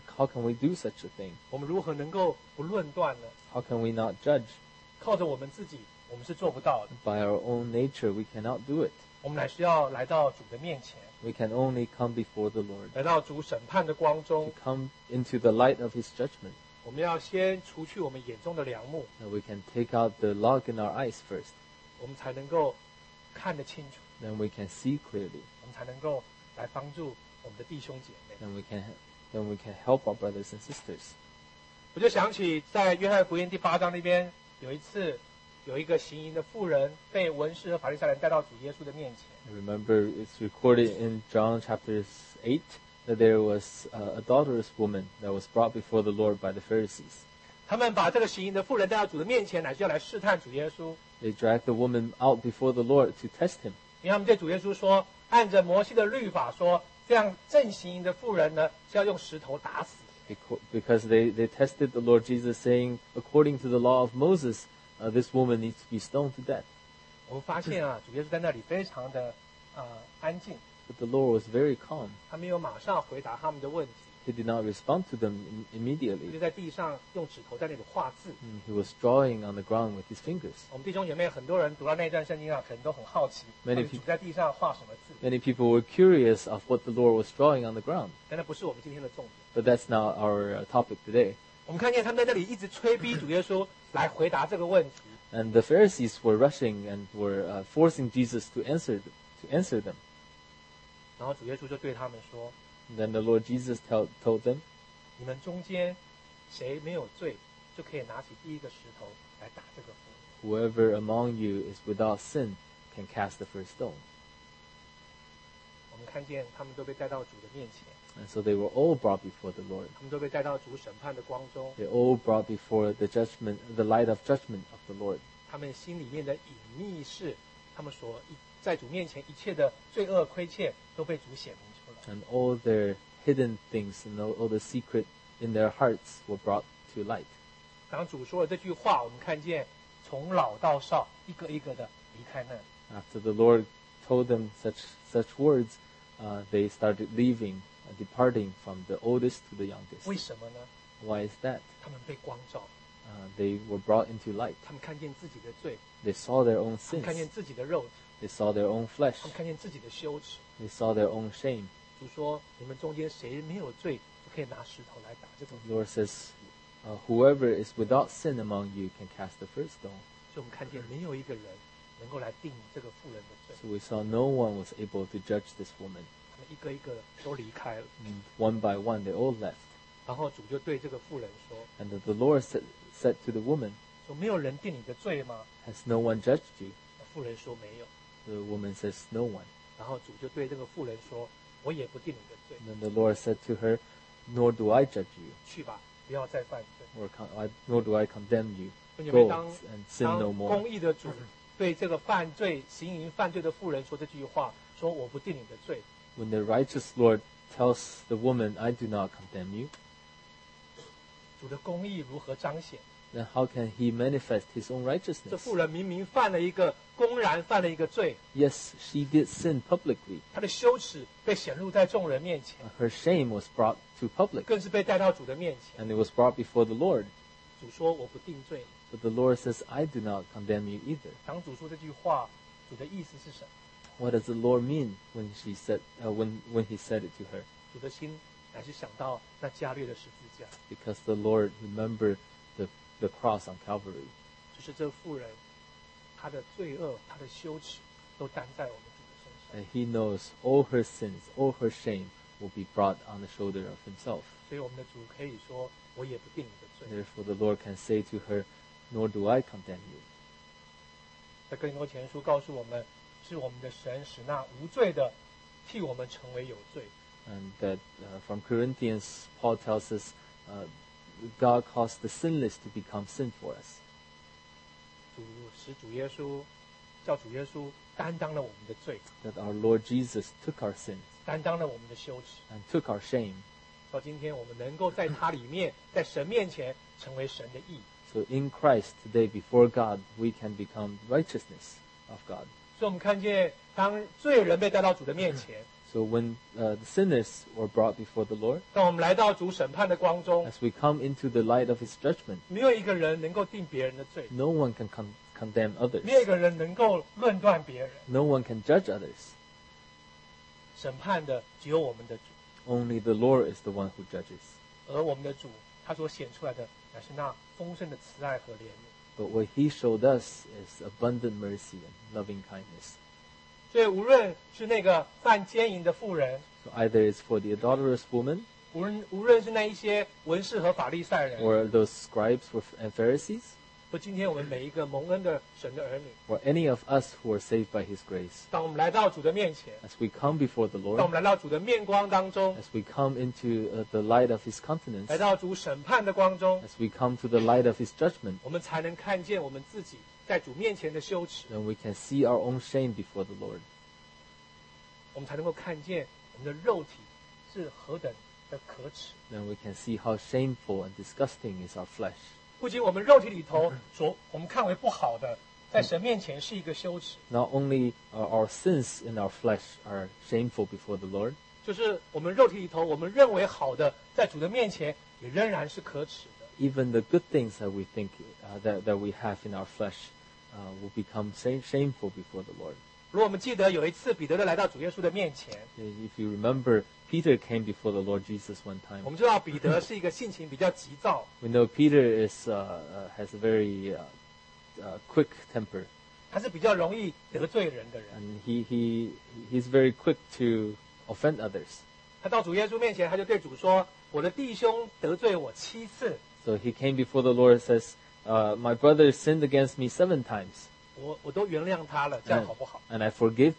we do such a thing? 我们如何能够不论断呢？ How can we not judge? 靠着我们自己，我们是做不到的。 By our own nature, we cannot do it. 我们乃是要来到主的面前， We can only come before the Lord, 来到主审判的光 to 中。 come into the light of His judgment. 我们要先除去我们眼中的梁木， That we can take out the log in our eyes first. 我们才能够看得清楚， Then we can see clearly. 我们才能够来帮助我们的弟兄姐妹。 Then we can help our brothers and sisters. 我就想起在约翰福音第8章那边，有一次有一个行淫的妇人被文士和法利赛人带到主耶稣的面前。 I remember it's recorded in John chapter 8 that there was a adulterous woman that was brought before the Lord by the Pharisees. 他们把这个行淫的妇人带到主的面前，乃是要来试探主耶稣， They dragged the woman out before the Lord to test him. 因为他们对主耶稣说，按着摩西的律法说，这样正行淫的妇人呢，是要用石头打死。 Because they tested the Lord Jesus, saying, according to the law of Moses, this woman needs to be stoned to death. 我们发现啊，主耶稣在那里非常的安静， But the Lord was very calm. 他没有马上回答他们的问题， He did not respond to them 他就 immediately. 在地上用指头在那里画字。 He was drawing on the ground with his fingers. 我们弟兄姐妹很多人读到那段圣经啊，可能都很好奇，到 Many 底主在地上画什么字？ Many people were curious of what the Lord was drawing on the ground. 但那不是我们今天的重点。 But that's not our topic today. 我们看见他们在那里一直催逼主耶稣来回答这个问题。 And the Pharisees were rushing and were forcing Jesus to answer them. 然后主耶稣就对他们说 And then the Lord Jesus told them,：“ 你们中间谁没有罪，就可以拿起第一个石头来打这个妇人。 Whoever among you is without sin can cast the first stone. ” 我们看见他们都被带到主的面前， And so they were all brought before the Lord. 他们都被带到主审判的光中， They all brought before the light of judgment of the Lord. 他们心里面的隐秘事，他们在主面前一切的罪恶亏欠，都被主显明出来。 And all their hidden things and all the secret in their hearts were brought to light. 当主说了这句话，我们看见从老到少，一个一个的离开那里。 After the Lord told them such words, they started leaving, departing from the oldest to the youngest. 为什么呢？ Why is that? 他们被光照， They were brought into light. 他们看见自己的罪， They saw their own 他们看见 sins. 自己的肉体， They saw their own flesh. 他们看见自己的羞耻。 They saw their own shame. 主说：“你们中间谁没有罪，就可以拿石头来打这个。” The Lord says, whoever is without sin among you can cast the first stone. 所以我们看见没有一个人能够来定这个妇人的罪， So we saw no one was able to judge this woman. 他们一个一个都离开了。 And one by one, they all left. 然后主就对这个妇人说 And the Lord said to the woman, 说没有人定你的罪吗？ has no one judged you? 妇人说没有。 The woman says, no one. 然后主就对这个妇人说：“我也不定你的罪， And then the Lord said to her, nor do I judge you, 去吧，不要再犯罪。 nor do I condemn you. 所以你们 Go 当 and sin no 当 more. 公义的主对这个行淫犯罪的妇人说这句话，说我不定你的罪， When the righteous Lord tells the woman, I do not condemn you, 主的公义如何彰显？ then how can he manifest his own 这 righteousness? 妇人明明公然犯了一个罪， Yes, she did sin publicly. 她的羞耻被显露在众人面前， Her shame was brought to public, 更是被带到主的面前。 and it was brought before the Lord. 主说我不定罪。 But the Lord says, I do not condemn you either. 当主说这句话，主的意思是什么？ What does the Lord mean when he said it to her? 主的心乃是想到那加略的十字架， Because the Lord remembered the cross on Calvary. 就是这妇人， 他的罪恶、他的羞耻，都担在我们主的身上。 And he knows all her sins, all her shame will be brought on the shoulder of himself. 所以我们的主可以说：“我也不定你的罪。” Therefore, the Lord can say to her, "Nor do I condemn you." 在哥林多前书告诉我们，是我们的神使那无罪的替我们成为有罪。 And that from Corinthians, Paul tells us, God caused the sinless to become sin for us. 叫主耶稣担当了我们的罪， That our Lord Jesus took our sins 担当了我们的羞耻。 and took our shame. 到今天，我们能够在他里面，在神面前成为神的义。 So in Christ today, before God, we can become righteousness of God. 所以我们看见，当罪人被带到主的面前， So when the sinners were brought before the Lord, 当我们来到主审判的光中， as we come into the light of His judgment, 没有一个人能够定别人的罪， no one can condemn others. 没有一个人能够论断别人。 No one can judge others. 审判的只有我们的主， Only the Lord is the one who judges. 而我们的主他所显出来的乃是那丰盛的慈爱和怜悯。 But what He showed us is abundant mercy and loving kindness. 所以无论是那个犯奸淫的妇人， So either it's for the adulterous woman, 无论是那一些文士和法利赛人， or those scribes and Pharisees, 或今天我们每一个蒙恩的神的儿女， or any of us who are saved by His grace, 当我们来到主的面前， as we come before the 当我 Lord, 们来到主的面光当中， as we come into the light of His countenance, 来到主审判的光中， as we come to the light of His judgment, 我们才能看见我们自己在主面前的羞耻， then we can see our own shame before the Lord. 我们才能够看见我们的肉体是何等的可耻。 Then we can see how shameful and disgusting is our flesh. 不仅我们肉体里头我们看为不好的，在神面前是一个羞耻， Not only our sins in our flesh are shameful before the Lord, 就是我们肉体里头我们认为好的，在主的面前也仍然是可耻的。 even the good things that we think that we have in our flesh will become shameful before the Lord. 如果我们记得有一次彼得来到主耶稣的面前， If you remember, Peter came before the Lord Jesus one 我 time. 们知道彼得是一个性情比较急躁， We know Peter has a very quick temper, 他是比较容易得罪人的人。 and he's very quick to offend others. 他到主耶稣面前，他就对主说：“我的弟兄得罪我7次， So he came before the Lord and says, "My brother sinned against me 7 times, 我都原谅他了，这样好不好 and I forgave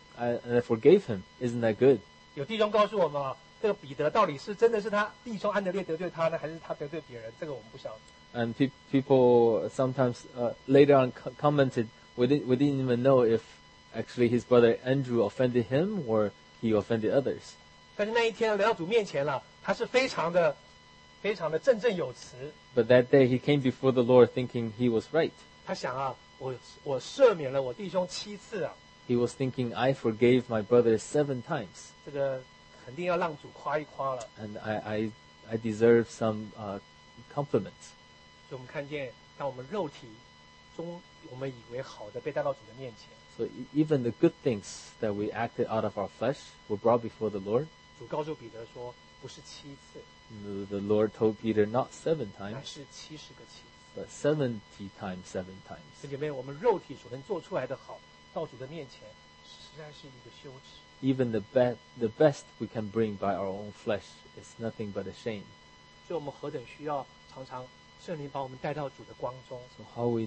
him. Isn't that good?" 有弟兄告诉我们啊，这个彼得到底是真的是他弟兄安德烈得罪他呢，还是他得罪别人？这个我们不晓得。 And people sometimes later on commented, we didn't even know if actually his brother Andrew offended him or he offended others. 但是那一天来到主面前了，他是非常的振振有词。 But that day he came before the Lord thinking he was right. 他想啊，我赦免了我弟兄7次啊， He was thinking, I forgave my brother 7 times, 这个肯定要让主夸一夸了。 and I deserve some compliments. 所以我们看见，当我们肉体中我们以为好的被带到主的面前， So even the good things that we acted out of our flesh were brought before the Lord. 主告诉彼得说，不是7次， The Lord told Peter not 7 乃 times, 是70个7次。 but 70 times 7 times. 弟兄姐妹，我们肉体所能做出来的好，到主的面前，实在是一个羞耻。 Even the best we can bring by our own flesh is nothing but a shame. 所以我们何等需要常常圣灵把我们带到主的光中。 So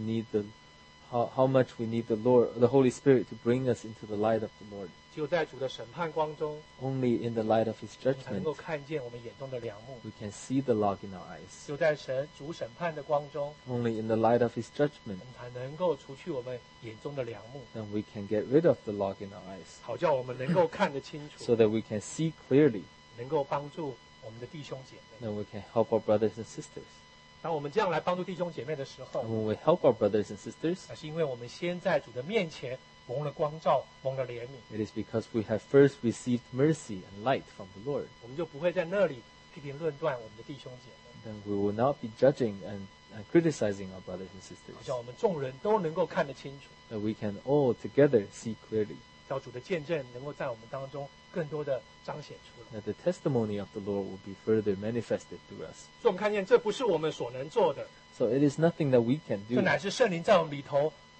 how much we need the Holy Spirit to bring us into the light of the Lord. 只有在主的审判光中， Only in the light of His 我们才能 judgment 够看见我们眼中的梁木。 we can see the log in our eyes. 只有在主审判的光中， Only in the light of His 我 judgment 们才能够除去我们眼中的梁木， then we can get rid of the log in our eyes, 好叫我们能够看得清楚， so that we can see clearly. 能够帮助我们的弟兄姐妹。 Then we can help our brothers and sisters. 当我们这样来帮助弟兄姐妹的时候 And，when we help our brothers and sisters, 那是因为我们先在主的面前蒙了光照，蒙了怜悯， it is because we have first received mercy and light from the Lord. 我们就不会在那里批评论断我们的弟兄姐妹， Then we will not be judging and criticizing our brothers and 好 sisters. 叫我们众人都能够看得清楚， That we can all together see clearly. 叫主的见证能够在我们当中更多的彰显出来。 That the testimony of the Lord will be further manifested through us. 所以我们看见这不是我们所能做的， So it is nothing that we can 这 do. 乃是圣灵在我们里头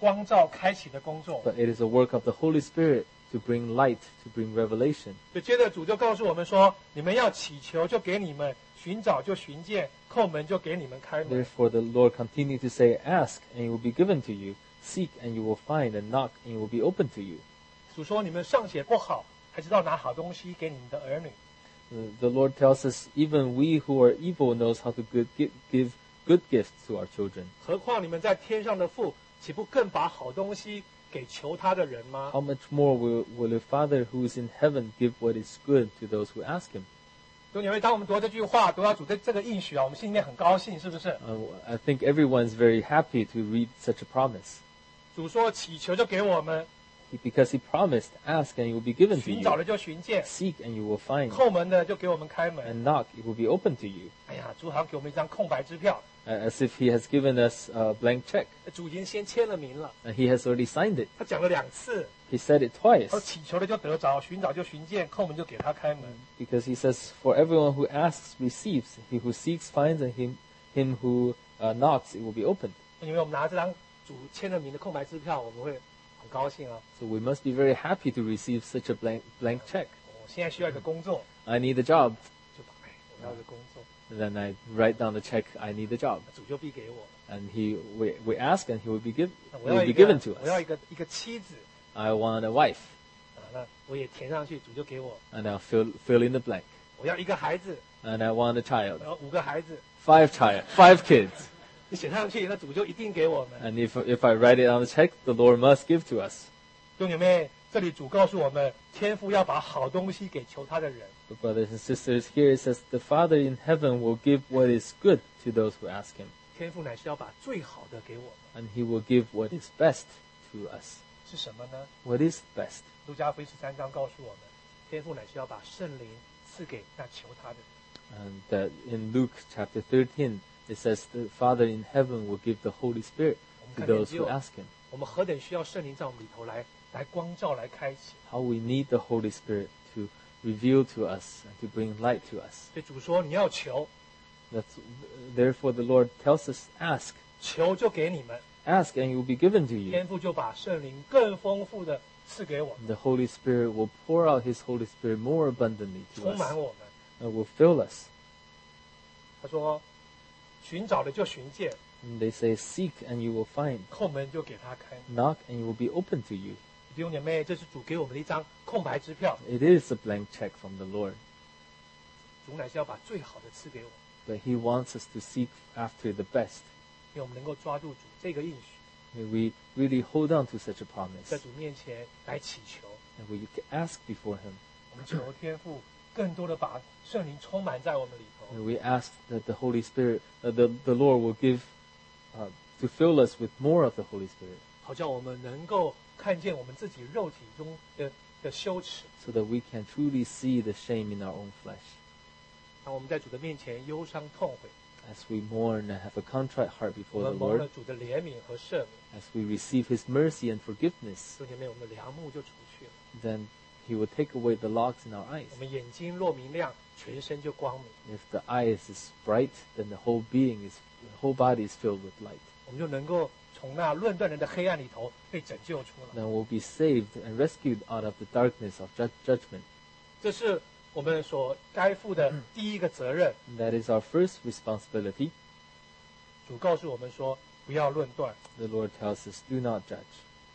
光照开启的工作。 but it is a work of the Holy Spirit to bring light, to bring revelation. 就接着主就告诉我们说，你们要祈求就给你们，寻找就寻见，叩门就给你们开门。 Therefore the Lord continued to say, Ask, and it will be given to you. Seek, and you will find, and knock, and it will be open to you. 主说你们尚且不好，还知道拿好东西给你们的儿女。 The Lord tells us, even we who are evil knows how to give good gifts to our children. 何况你们在天上的父，岂不更把好东西给求他的人吗？ How much more will the Father who is in heaven give what is good to those who ask him? 所以你会当我们读这句话，读到主这个应许啊，我们心里面很高兴，是不是？ I think everyone's very happy to read such a promise. 主说祈求就给我们， Because he promised, ask and it will be given to 寻找 you. 了就寻见， Seek and you will find. 叩门的就给我们开门。 And knock, it will be open to you. 哎呀，主好像给我们一张空白支票， As if he has given us a blank check. 主已经先签了名了。 And he has already signed it. 他讲了2次， He said it twice. 他说祈求了就得着，寻找就寻见，叩门就给他开门。 Because he says, For everyone who asks receives. He who seeks finds, and him who knocks, it will be opened. 因为我们拿这张主签了名的空白支票，我们会很高兴啊。 So we must be very happy to receive such a blank check. 我现在需要一个工作， I need a job. 就把我要一个工作， And then I write down the check, I need a job. 主就必给我。 And we ask and he will be, it 我要 will 一 be 个 given to 我要 us. 一个妻子 I want a wife. 啊，那我也填上去，主就给我。 And I'll fill in the blank. 我要一个孩子， And I want a child. 我要5个孩子， 5 kids. 你写上去，那主就一定给我们。 And if I write it on the check, the Lord must give to us. 兄弟妹，这里主告诉我们，天父要把好东西给求他的人。 But brothers and sisters, here it says, the Father in heaven will give what is good to those who ask him. 天父乃是要把最好的给我们， And he will give what is best to us. 是什么呢？ What is best? 路加福音13章告诉我们，天父乃是要把圣灵赐给那求他的人。 And that in Luke chapter 13, it says the Father in heaven will give the Holy Spirit 我 to 们看见 those 只 who 有 ask him. 我们何等需要圣灵在我们里头来光照、来开启。 How we need the Holy Spirit to reveal to us and to bring light to us. 所以主说你要求， Therefore the Lord tells us, ask. 求就给你们， Ask and it will be given to you. 天父就把圣灵更丰富的赐给我们， The Holy Spirit will pour out his Holy Spirit more abundantly to 充 us 满我们。 and will fill us. 他说，寻找的就寻见， And they say, seek and you will find. 叩门就给他开。 Knock and it will be open to you. 弟兄姐妹，这是主给我们的一张空白支票， It is a blank check from the Lord. 主乃是要把最好的赐给我们， But he wants us to seek after the best. 因为我们能够抓住主这个应许， May we really hold on to such a 在 promise. 主面前来祈求。 And we ask before him. 我们求天父更多的把圣灵充满在我们里头， And we ask that the Holy Spirit, the Lord will give, to fill us with more of the Holy Spirit. 好叫我们能够看见我们自己肉体中的羞耻， So that we can truly see the shame in our own flesh. 让我们在主的面前忧伤痛悔， As we mourn and have a contrite heart 我 before the 们蒙了 Lord. 主的怜悯和赦免， As we receive his mercy and forgiveness. 弟兄姐妹，我们的梁木就除去了， Then he will take away the logs in our eyes. 我们眼睛若明亮，全身就光明， If the eyes is bright, then the whole body is filled with light. 我们就能够从那论断人的黑暗里头被拯救出来。 Then we'll be saved and rescued out of the darkness of judgment. 这是我们所该负的第一个责任。 And that is our first responsibility. 主告诉我们说，不要论断。 The Lord tells us, do not judge.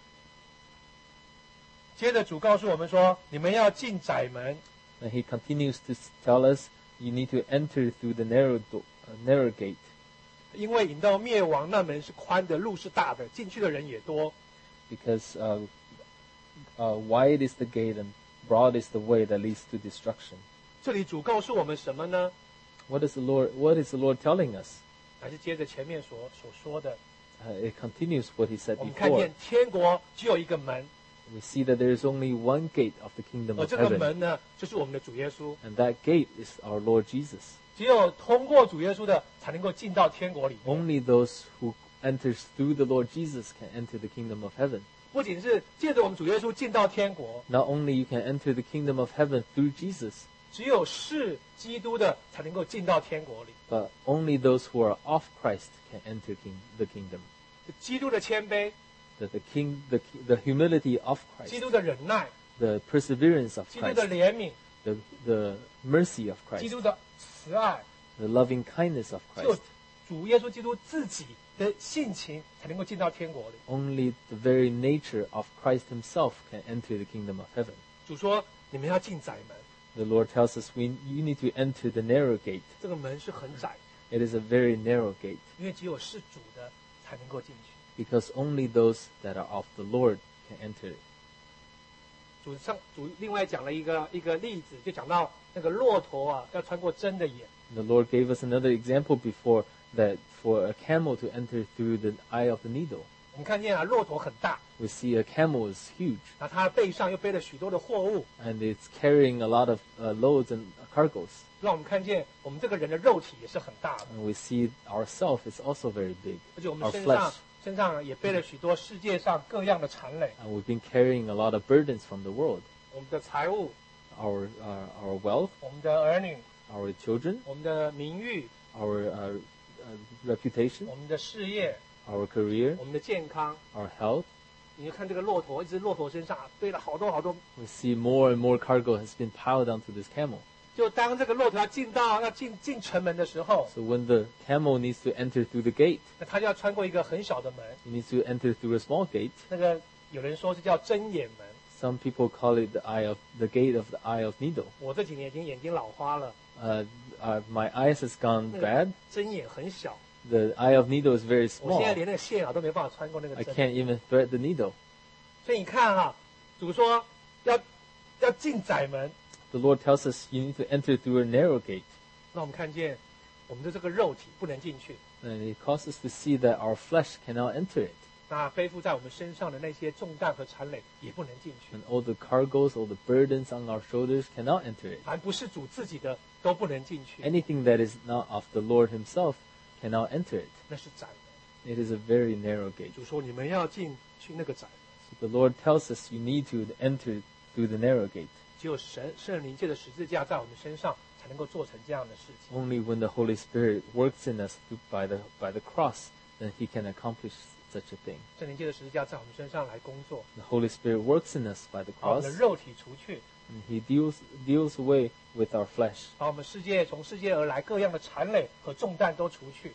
接着主告诉我们说，你们要进窄门， And he continues to tell us, you need to enter through the narrow gate. 因为引到灭亡那门是宽的，路是大的，进去的人也多。 Because wide is the gate and broad is the way that leads to destruction. 这里主告诉我们什么呢？ What is the Lord telling us? 还是接着前面所说的， It continues what he said 我们看 before. 见天国只有一个门， We see that there is only one gate of the kingdom 而 of 这个 heaven. 门呢，就是我们的主耶稣。 And that gate is our Lord Jesus. 只有通过主耶稣的，才能够进到天国里面。 Only those who enters through the Lord Jesus can enter the kingdom of heaven. 不仅是借着我们主耶稣进到天国， Not only you can enter the kingdom of heaven through Jesus, 只有是基督的，才能够进到天国里。 but only those who are of Christ can enter the kingdom. 基督的谦卑， that the humility of 基 Christ, 督的忍耐， the perseverance of 基督的 Christ, 怜悯， the mercy of 基 Christ, 督的慈爱， the loving kindness of 只有 Christ. 主耶稣基督自己的性情才能够进到天国里。 Only the very nature of Christ himself can enter the kingdom of heaven. 主说：“你们要进窄门， The Lord tells us you need to enter the narrow gate. 这个门是很窄， It is a very narrow gate 因为只有是主的才能够进去。 because only those that are of the Lord can enter it. 主另外讲了一个例子，就讲到那个骆驼啊，要穿过针的眼。 The Lord gave us another example before that for a camel to enter through the eye of the needle. 我们看见啊，骆驼很大， We see a camel is huge 然后它背上又背了许多的货物， and it's carrying a lot of loads and cargoes. 让我们看见我们这个人的肉体也是很大的， And we see ourselves is also very big, 而且我 our 们 flesh. 身上也背了许多世界上各样的缠累， And we've been carrying a lot of burdens from the world. 我们的财物、 Our wealth, 我们的儿女、 our children, 我们的名誉、 our reputation, 我们的事业、 our career, 我们的健康。 our health. 你就看这个骆驼，一只骆驼身上背了好多好多。 We see more and more cargo has been piled onto this camel. 就当这个骆驼要进城门的时候， So when the camel needs to enter through the gate, 那它就要穿过一个很小的门， it needs to enter through a small gate. 那个有人说是叫针眼门。 Some people call it the gate of the eye of needle. 我这几年已经眼睛老花了， My eyes has gone 那 bad. 个针眼很小， The eye of needle is very 我现在 small. 连那个线啊都没办法穿过那个 I 针。 can't even thread the needle. 所以你看哈、主说要进窄门， The Lord tells us you need to enter through a narrow gate. 让我们看见我们的这个肉体不能进去， And it causes us to see that our flesh cannot enter it. 那背负在我们身上的那些重担和缠累也不能进去， And all the cargoes, all the burdens on our shoulders cannot enter it. 凡不是主自己的都不能进去， Anything that is not of the Lord himself cannot enter it. 那是窄门。 It is a very narrow gate. 主说你们要进去那个窄门， So the Lord tells us you need to enter through the narrow gate. 只有圣灵借着十字架在我们身上才能够做成这样的事情。 Only when the Holy Spirit works in us by the cross, then he can accomplish such a thing. 圣灵借着十字架在我们身上来工作， The Holy Spirit works in us by the 把我们 cross, 的肉体除去， and he deals away with our flesh. 把我们从世界而来各样的缠累和重担都除去，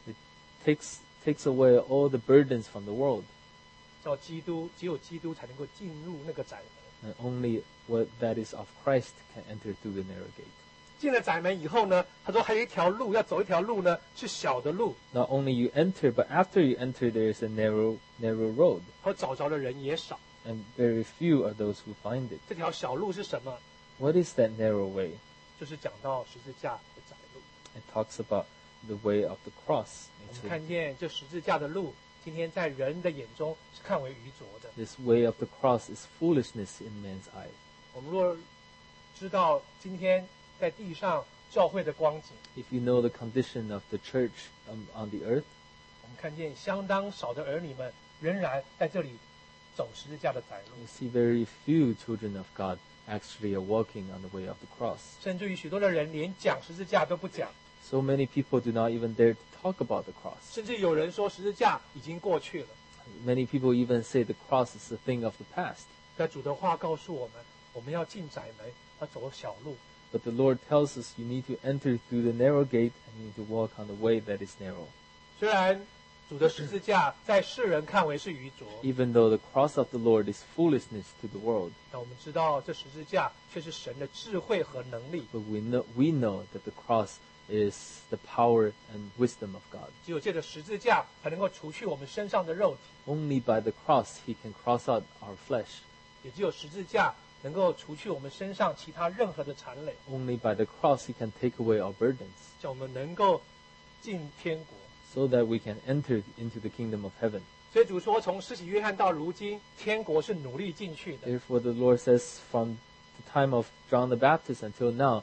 Takes away all the burdens from the world. 叫只有基督才能够进入那个窄门。 And only what that is of Christ can enter through the narrow gate. 进了窄门以后呢，他说还有一条路要走，一条路呢是小的路， Not only you enter, but after you enter, there is a narrow road, 和找着的人也少。 and very few are those who find it. 这条小路是什么？ What is that narrow way? 就是讲到十字架的窄路。 It talks about the way of the cross. 我们看见这十字架的路，今天在人的眼中是看为愚拙的。 This way of the cross is foolishness in man's eye. 我们若知道今天在地上教会的光景， If you know the condition of the church on the earth, 我们看见相当少的儿女们仍然在这里走十字架的窄路 you，see very few children of God actually are walking on the way of the cross. 甚至于许多的人连讲十字架都不讲， So many people do not even dare to talk about the cross. 甚至有人说十字架已经过去了。 Many people even say the cross is a thing of the past. 但主的话告诉我们，我们要进窄门，要走小路。 But the Lord tells us you need to enter through the narrow gate and you need to walk on the way that is narrow. 虽然主的十字架在世人看为是愚拙， Even though the cross of the Lord is foolishness to the world, 但我们知道这十字架却是神的智慧和能力。 but we know that the cross is the power and wisdom of God. 只有借着十字架，才能够除去我们身上的肉体； Only by the cross he can cross out our flesh. 也只有十字架能够除去我们身上其他任何的缠累， Only by the cross he can take away our burdens, 叫我们能够进天国。 so that we can enter into the kingdom of heaven. 所以主说，从施洗约翰到如今，天国是努力进去的。 Therefore the Lord says from the time of John the Baptist until now,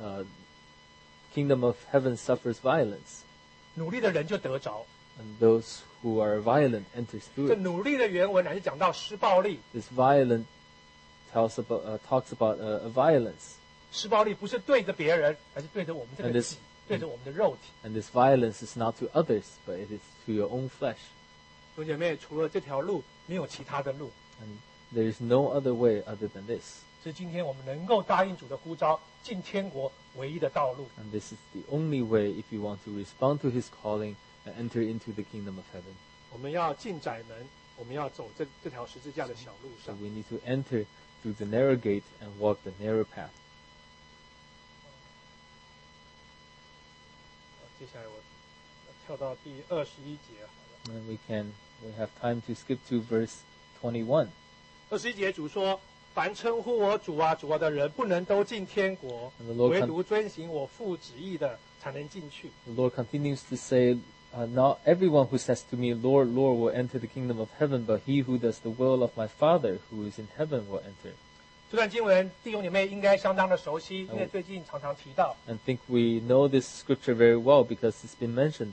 kingdom of heaven suffers violence, 努力的人就得着。 and those who are violent enters through 这 it. 努力的原文乃是讲到施暴力， This violent talks about violence, 施暴力不是对着别人，而是对着我们这个 And this- 己，对着我们的肉体。 and this violence is not to others, but it is to your own flesh. 兄姐妹，除了这条路，没有其他的路。 And there is no other way other than this. 是今天我们能够答应主的呼召，进天国唯一的道路。 And this is the only way if you want to respond to his calling and enter into the kingdom of heaven. 我们要进窄门，我们要走这条十字架的小路 So 上。 we need to enter through the narrow gate and walk the narrow path. 接下来我跳到第21节好了。 And we have time to skip to verse 21. 21节主说：“凡称呼我主啊主啊的人，不能都进天国， And the Lord 唯独遵行我父旨意的，才能进去。” The Lord continues to say, Not everyone who says to me, Lord, Lord, will enter the kingdom of heaven, but he who does the will of my Father who is in heaven will enter. 这段经文弟兄姐妹应该相当的熟悉，因为最近常常提到。 And think we know this scripture very well because it's been mentioned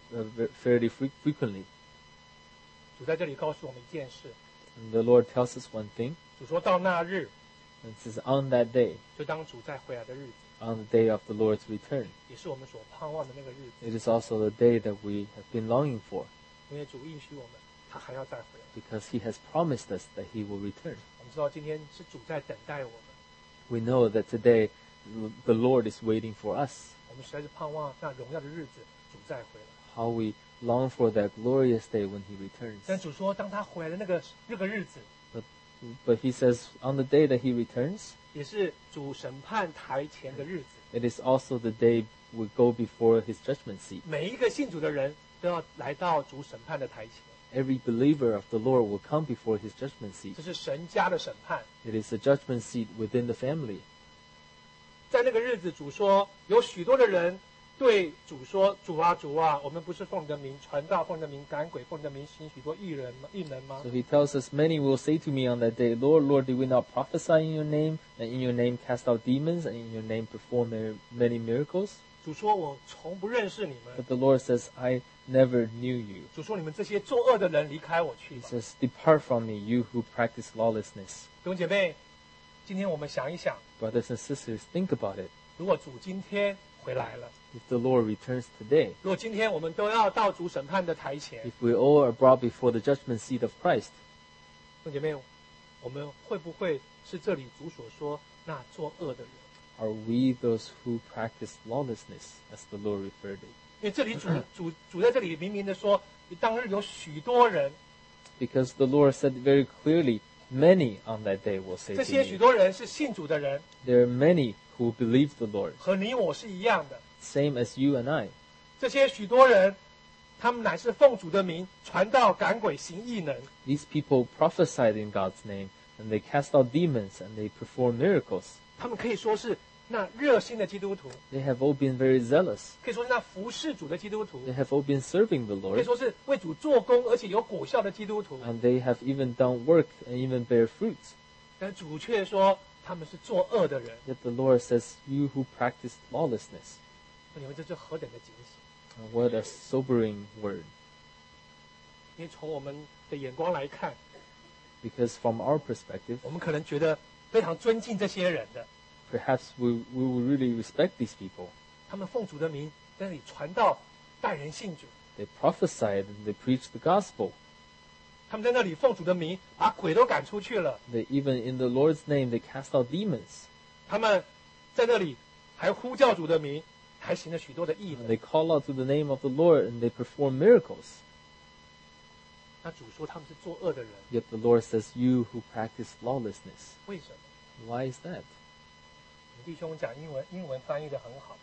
fairly frequently. 主在这里告诉我们一件事， And the Lord tells us one thing, 主说到那日， and it says, On that day, 就当主再回来的日子， on the day of the Lord's return, 也是我们所盼望的那个日子， it is also the day that we have been longing for, 因为主应许我们，他还要再回来。 because he has promised us that he will return. 我们知道今天是主在等待我们， We know that today the Lord is waiting for us. 我们实在是盼望那荣耀的日子，主再回来。 How we long for that glorious day when he returns. 但主说，当他回来的那个日子， But he says, on the day that he returns, 也是主审判台前的日子。 it is also the day we go before his judgment seat. 每一个信主的人都要来到主审判的台前， Every believer of the Lord will come before his judgment seat. 这是神家的审判。 It is a judgment seat within the family. 在那个日子，主说有许多的人对主说：“主啊，主啊，我们不是奉你的名传道，奉你的名赶鬼，奉你的名行许多异能吗？” So he tells us, Many will say to me on that day, Lord, Lord, did we not prophesy in your name, and in your name cast out demons, and in your name perform many miracles? 主说：“我从不认识你们。 But the Lord says, I never knew you. ” 主说：“你们这些作恶的人，离开我去 He 吧。 says, Depart from me, you who practice lawlessness. ” 弟兄姐妹，今天我们想一想， Brothers and sisters, think about it. 如果主今天回来了， If the Lord returns today, 如果今天我们都要到主审判的台前， if we all are brought before the judgment seat of Christ, 弟兄姐妹，我们会不会是这里主所说那作恶的人？ are we those who practice lawlessness, as the Lord referred it? 因为这里主在这里明明的说，当日有许多人， Because the Lord said very clearly, many on that day will say 这 to 些许 me, 多人是信主的人， there are many who believe the Lord, 和你我是一样的。 same as you and I. 这些许多人，他们乃是奉主的名传道、赶鬼、行异能。 These people prophesied in God's name, and they cast out demons, and they perform miracles. 他们可以说是那热心的基督徒， They have all been very zealous. 可以说是那服侍主的基督徒， They have all been serving the 可以 Lord, 说是为主做工而且有果效的基督徒。 and they have even done work and even bear fruit. 但主却说他们是作恶的人。 Yet the Lord says, you who practice lawlessness. 你们这是何等的警醒！ What a sobering word. 因为从我们的眼光来看， Because from our perspective, 我们可能觉得非常尊敬这些人的， perhaps we will really respect these people. 他们奉主的名在那里传道、带人信主， They prophesied and they preached the gospel. 他们在那里奉主的名把鬼都赶出去了， They even in the Lord's name they cast out demons. 他们在那里还呼叫主的名，还行了许多的异 And 能。 they call out to the name of the Lord and they perform miracles. 那主说他们是作恶的人， Yet the Lord says, you who practice lawlessness. 为什么？ Why is that? 我们弟兄讲英文翻译的很好，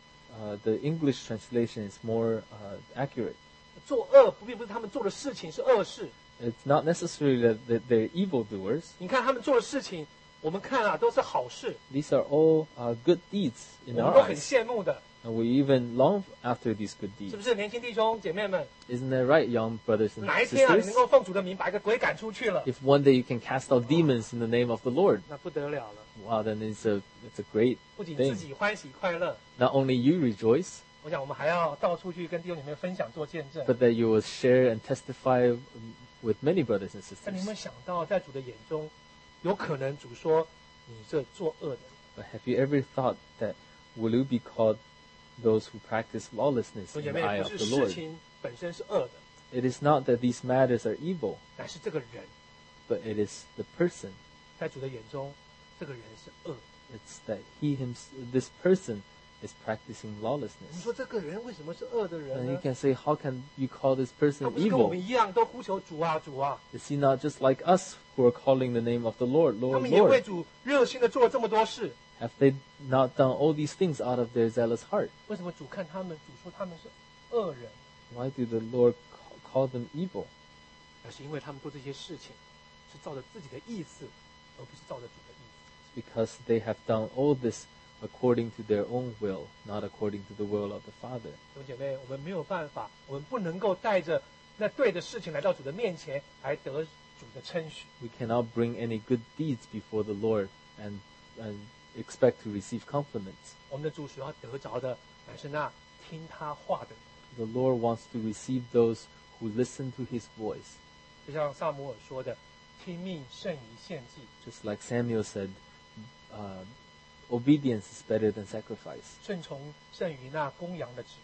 The English translation is more accurate. 作恶并不是他们做的事情是恶事。 It's not necessarily that they're evildoers. 你看他们做的事情，我们看啊都是好事， These are all good deeds 我 in 们 our 都很 eyes. 羡慕的， And we even long after these good 是 deeds. 不是？年轻弟兄姐妹们， Isn't that right, young brothers and 哪一天啊，你 sisters? 能够奉主的名把一个鬼赶出去了， If one day you can cast out demons in the name of the Lord, 那不得了了。 wow, then it's a great 不仅自 thing. 己欢喜快乐， Not only you rejoice, 我想我们还要到处去跟弟兄姐妹分享做见证。 but that you will share and testify with many brothers and 那你有没有 sisters. 想到，在主的眼中，有可能主说你这作恶的人？ But have you ever thought that will you be called those who practice lawlessness 弟兄姐 in the 妹， eye 不 of 是 the 事 Lord? 情本身是恶的， It is not that these matters are evil, 乃是这个人 but it is the person. 在主的眼中，这个人是恶。 It's that this person is practicing 我们 lawlessness. 说这个人为什么是恶的人 And 呢 you？can say, how can you call this 他 person 不是跟我 evil? 们一样都呼求主啊主啊， Is he not just like us who are calling the name of the Lord, 他 Lord, 们也为 Lord? 主热心的做了这么多事， Have they not done all these things out of their zealous heart? 为什么主看他们，主说他们是恶人？ Why do the Lord call them evil? 而是因为他们做这些事情是照着自己的意思，而不是照着主的意思。 It's because they have done all this according to their own will, not according to the will of the Father. 弟兄姐妹，我们没有办法，我们不能够带着那对的事情来到主的面前，来得主的称许。 We cannot bring any good deeds before the Lord and expect to receive compliments. 我们的主所要得着的，乃是那听他话的人。 The Lord wants to receive those who listen to his voice. 就像萨姆尔说的：“听命胜于献祭， Just like Samuel said, obedience is better than sacrifice. 顺从胜于那公羊的脂。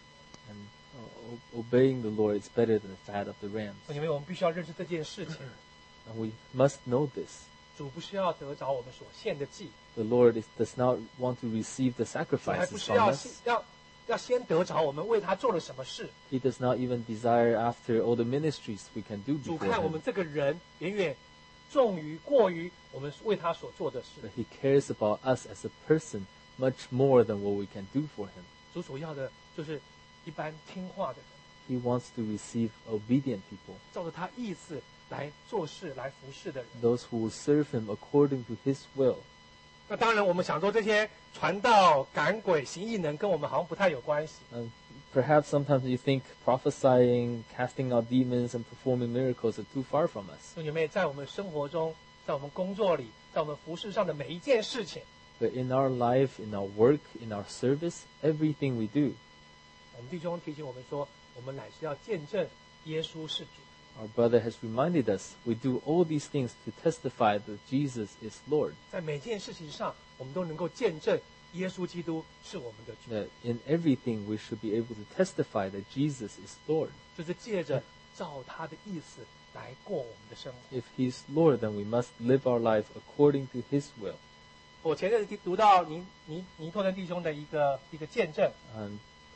And obeying the Lord is better than the fat of the rams. 因为我们必须要认识这件事情， And we must know this. 主不是要得着我们所献的祭， The Lord does not want to receive the 主还不 sacrifices 是 from us. 要先得着我们为他做了什么事。 He does not even desire after all the ministries we can do 主 before 看我 him. 们这个人远远重于过于我们为他所做的事。 But he cares about us as a person much more than what we can do for him. 主所要的就是一般听话的人， He wants to receive obedient people, 照着他意思来做事、来服侍的人。 those who will serve him according to his will. 那当然，我们想说这些传道、赶鬼、行异能跟我们好像不太有关系。 And perhaps sometimes you think prophesying, casting out demons, and performing miracles are too far from us. 弟兄姐妹，在我们生活中，在我们工作里，在我们服饰上的每一件事情， But in our life, in our work, in our service, everything we do, 我们弟兄提醒我们说，我们乃是要见证耶稣是主。 our brother has reminded us, we do all these things to testify that Jesus is Lord. 在每件事情上，我们都能够见证耶稣基督是我们的主， That in everything we should be able to testify that Jesus is Lord. 就是借着照他的意思来过我们的生活。 If He's Lord, then we must live our life according to His will. 我前阵子读到尼托登弟兄的一个见证， And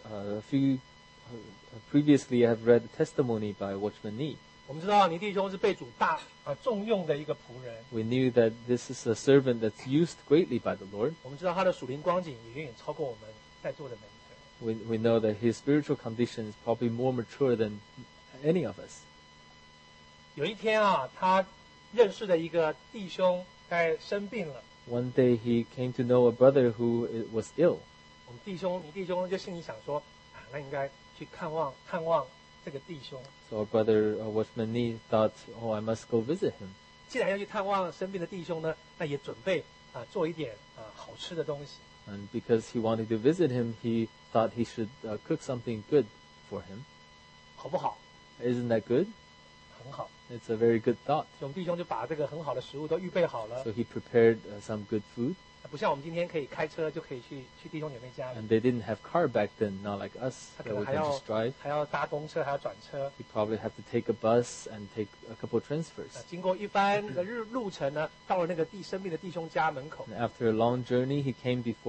previously, I have read the testimony by Watchman Nee. 我们知道尼弟兄是被主重用的一个仆人， We knew that this is a servant that's used greatly by the Lord. 我们知道他的属灵光景也远远超过我们在座的每一个人。 We know that his spiritual condition is probably more mature than any of us. 有一天他认识的一个弟兄生病了， One day he came to know a brother who was ill. 我们尼弟兄就心里想说，那应该去看望这个弟兄。 So our brother Watchman Nee thought, I must go visit him. 既然要去探望生病的弟兄呢，那也准备做一点好吃的东西。 And because he wanted to visit him, he thought he should cook something good for him. 好不好？ Isn't that good? 很好。 It's a very good thought. 所以我们弟兄就把这个很好的食物都预备好了， So he prepared some good food. 不像我们今天可以开车就可以去弟兄姐妹家里， And they didn't have car back then, not like us, 他可 that 能 we 还 can 要 just drive. 还要搭公车，还要转车。 He probably had to take a bus and take a couple of transfers. 经过一番的路程呢，到了那个生病的弟兄家门口。 And after a long journey, he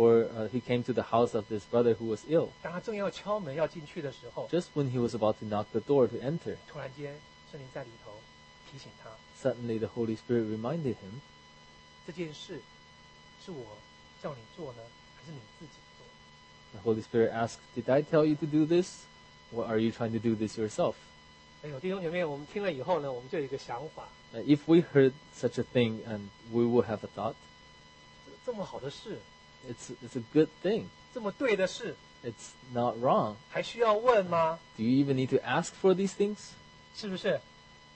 came to the house of this brother who was ill. 当他正要敲门要进去的时候， Just when he was about to knock the door to enter, 突然间圣灵在里头提醒他， suddenly the Holy Spirit reminded him, 这件事是我叫你做呢，还是你自己做？ the Holy Spirit asked, Did I tell you to do this? Or are you trying to do this yourself? 哎呦，弟兄姐妹，我们听了以后呢，我们就有一个想法： If we heard such a thing and we will have a thought, 这么好的事， it's a good thing. 这么对的事， It's not wrong. 还需要问吗？ Do you even need to ask for these things? 是不是？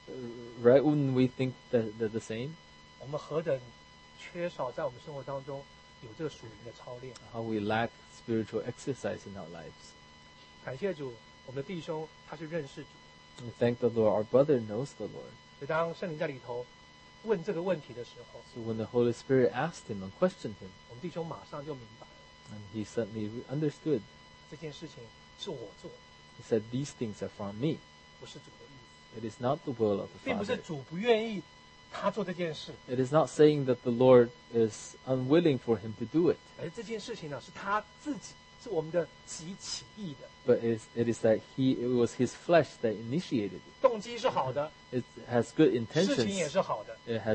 Right? Wouldn't we think that they're the same? 我们何等缺少在我们生活当中有这个属灵的操练？ How we lack spiritual exercise in our lives. 感谢主，我们的弟兄他是认识主， We thank the Lord. Our brother knows the Lord. 所以当圣灵在里头问这个问题的时候， So when the Holy Spirit asked him and questioned him, 我们弟兄马上就明白了， and he suddenly understood, 这件事情是我做， he said, These things are from me. 不是主的意思。 It is not the will of the 并不是 Father. 主不愿意他做这件事， It is not saying that the Lord is unwilling for him to do it, 而这件事情呢是他自己，是我们的己起意的， but it is that it was his flesh that initiated it. 动机是好的， It has good 事情也 intentions. 是好的，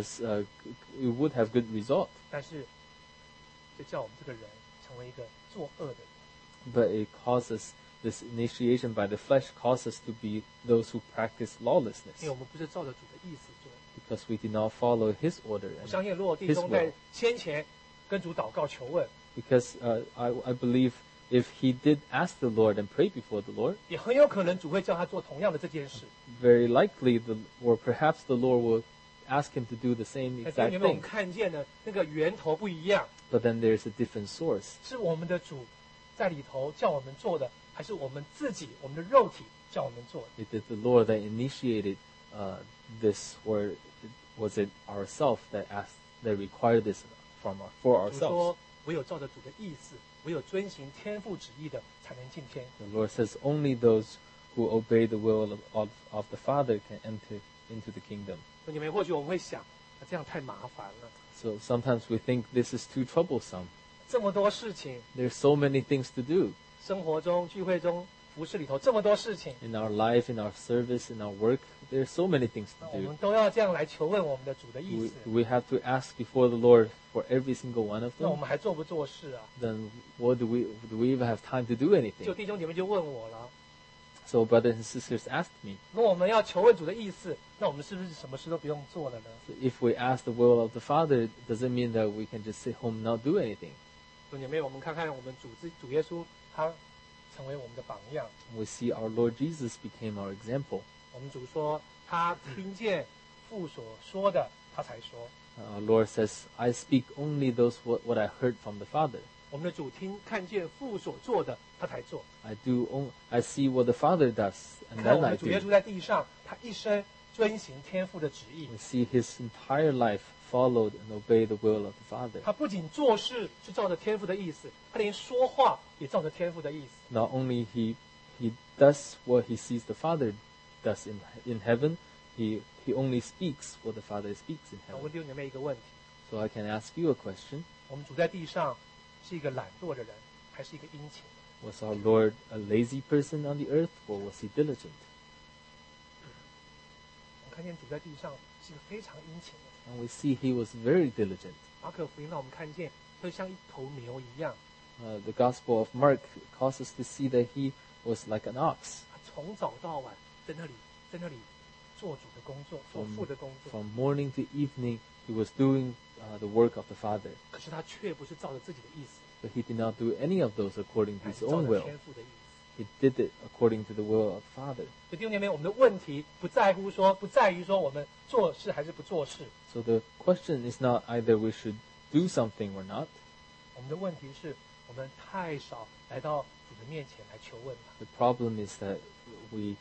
It would have good result, 但是就叫我们这个人成为一个作恶的人。 but it causes this initiation by the flesh causes to be those who practice 因 lawlessness, 为我们不是照着主的意思做。 because we do not follow his order. 我 And 相信，如果弟兄在先前跟主祷告求问， because I believe if he did ask the Lord and pray before the Lord, 也很有可能主会叫他做同样的这件事。 very likely or perhaps the Lord will ask him to do the same 在这 exact 里面我们 thing. 看见的那个源头不一样， But then there's a different source. 是我们的主在里头叫我们做的，还是我们自己我们的肉体叫我们做的？ Is it the Lord that initiated this, or was it ourselves that required this for 主 ourselves? 说，唯有照着主的意思，唯有遵行天父旨意的，才能进天。 The Lord says only those who obey the will of the Father can enter into the kingdom. 所以你们或许我们会想，这样太麻烦了， So sometimes we think this is too troublesome. 这么多事情， There's so many things to do 生活中、聚会中、服饰里头这么多事情， in our life, in our service, in our work. There's so many things 那 to 我 do. 们都要这样来求问我们的主的意 We, 思。 we have to ask before the Lord for every single one of 那我 them. 们还做不做事啊？ Then what do we even have time to do 就 anything? 弟兄姐妹就问我了， So brothers and sisters asked me, 如果我们要求问主的意思，那我们是不是什么事都不用做了呢？ so if we ask the will of the Father, does it mean that we can just sit home and not do anything? 弟兄姐妹，我们看看我们主耶稣，他成为我们的榜样。 We see our Lord Jesus became our example. 我们主说，他听见父所说的，他才说。 Our Lord says, I speak only what I heard from the Father. 我们的主看见父所做的，他才做。 I see what the Father does, and 看我 then 们 I 的主耶 do. 稣在地上，他一生遵行天父的旨意。 We see his entire life followed and obeyed the will of the Father. 他不仅做事是照着天父的意思，他连说话也照着天父的意思。 Not only he does what he sees the Father does in heaven, he only speaks what the Father speaks in 我 heaven. 问弟兄姐妹一个问题： So I can ask you a question. 我们主在地上是一个懒惰的人，还是一个殷勤的？ Was our Lord a lazy person on the earth, or was he diligent? 我们看见主在地上是一个非常殷勤的人。 And we see he was very diligent. 马可福音让我们看见，就像一头牛一样， The Gospel of Mark causes us to see that he was like an ox. 他从早到晚在那里做主的工作，做父的工作。 From morning to evening, he was doing the work of the Father. 可是他却不是照着自己的意思， But he did not do any of those according to 还 his 是照 own 着 will. 天父的意思。 He did it according to the will of the Father. 所以弟兄姐妹，我们的问题不在于说我们做事还是不做事， So the question is not either we should do something or not. 我们的问题是我们太少来到主的面前来求问他。 The problem is that we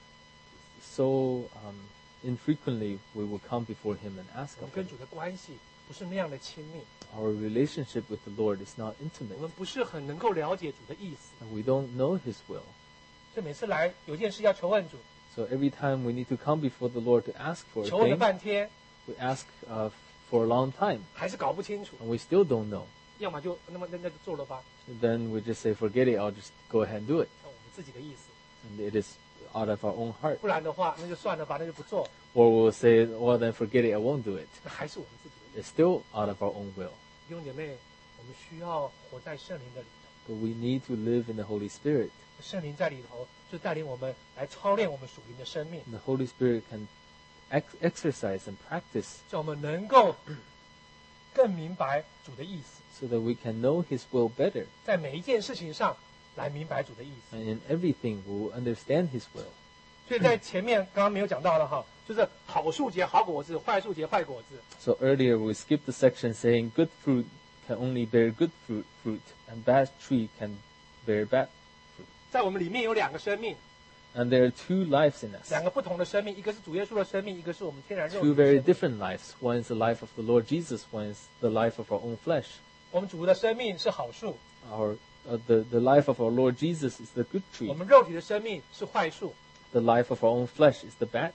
so infrequently we will come before him and ask 我们 of 跟 him. 主的关系不是那样的亲密， Our relationship with the Lord is not 我 intimate, 们不是很能够了解主的意思。 and we don't know his will. 所以每次来有件事要求问主， So every time we need to come before the Lord to ask for a 求问了 thing, 半天 we ask for a long time, 还是搞不清楚， and we still don't know. 要么就那就做了吧， Then we just say, forget it, I'll just go ahead and do it. 那我们自己的意思。 And it is out of our own heart. 不然的话，那就算了吧，那就不做， Or we'll say, well, then forget it, I won't do it. 那还是我们自己的意思。 It's still out of our own will. 弟兄姐妹，我们需要活在圣灵的里头， But we need to live in the Holy Spirit. 圣灵在里头就带领我们来操练我们属灵的生命， And the Holy Spirit can exercise and practice 叫我们能够更明白主的意思， so that we can know His will better. 在每一件事情上来明白主的意思。 And in everything, we will understand His will. 所以在前面刚刚没有讲到了哈，就是好树结好果子，坏树结坏果子。 So earlier we skipped the section saying good fruit can only bear good fruit, and bad tree can bear bad. 在我们里面有两个生命， And there are two lives in us, 两个不同的生命，一个是主耶稣的生命，一个是我们天然肉体 two 的 very 生命。 different lives. One is the life of the Lord Jesus, one is the life of our own flesh. 我们主的生命是好树， The life of our Lord Jesus is the good 我 tree. 们肉体的生命是坏树。 The life of our own flesh is the bad tree.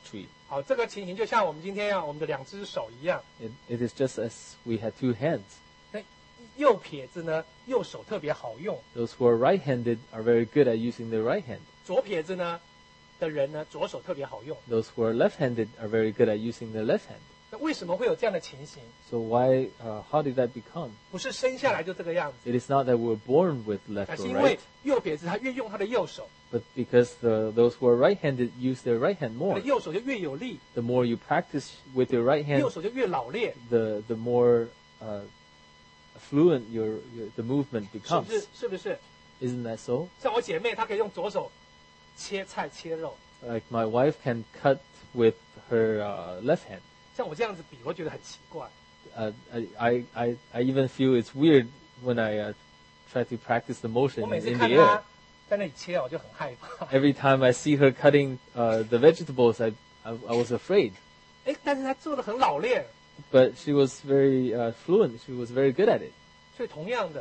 好，这个情形就像我们今天我们的两只手一样。 It is just as we had two hands. 那右撇子呢，右手特别好用； Those who are right-handed are very good at using their right hand. 左撇子呢的人呢，左手特别好用。 Those who are left-handed are very good at using their left hand. 那为什么会有这样的情形？ So why, how did that become? 不是生下来就这个样子， It is not that we're born with left 而 or 是因为 right, 右撇子他越用他的右手， but because those who are right-handed use their right hand 他 more. 的右手就越有力， The more you practice with your right 右 hand, 手就越老练， the more fluent the movement 是不 becomes. 是？是不是？ Isn't that so? 像我姐妹，她可以用左手切菜切肉， Like my wife can cut with her left hand. 像我这样子比，我觉得很奇怪。 I even feel it's weird when I try to practice the 我 motion 每 in 次 the 看 air. 她在那里切，我就很害怕。 Every time I see her cutting the vegetables, I was afraid. 哎，但是她做的很老练， But she was very fluent. She was very good at it. 所以同样的，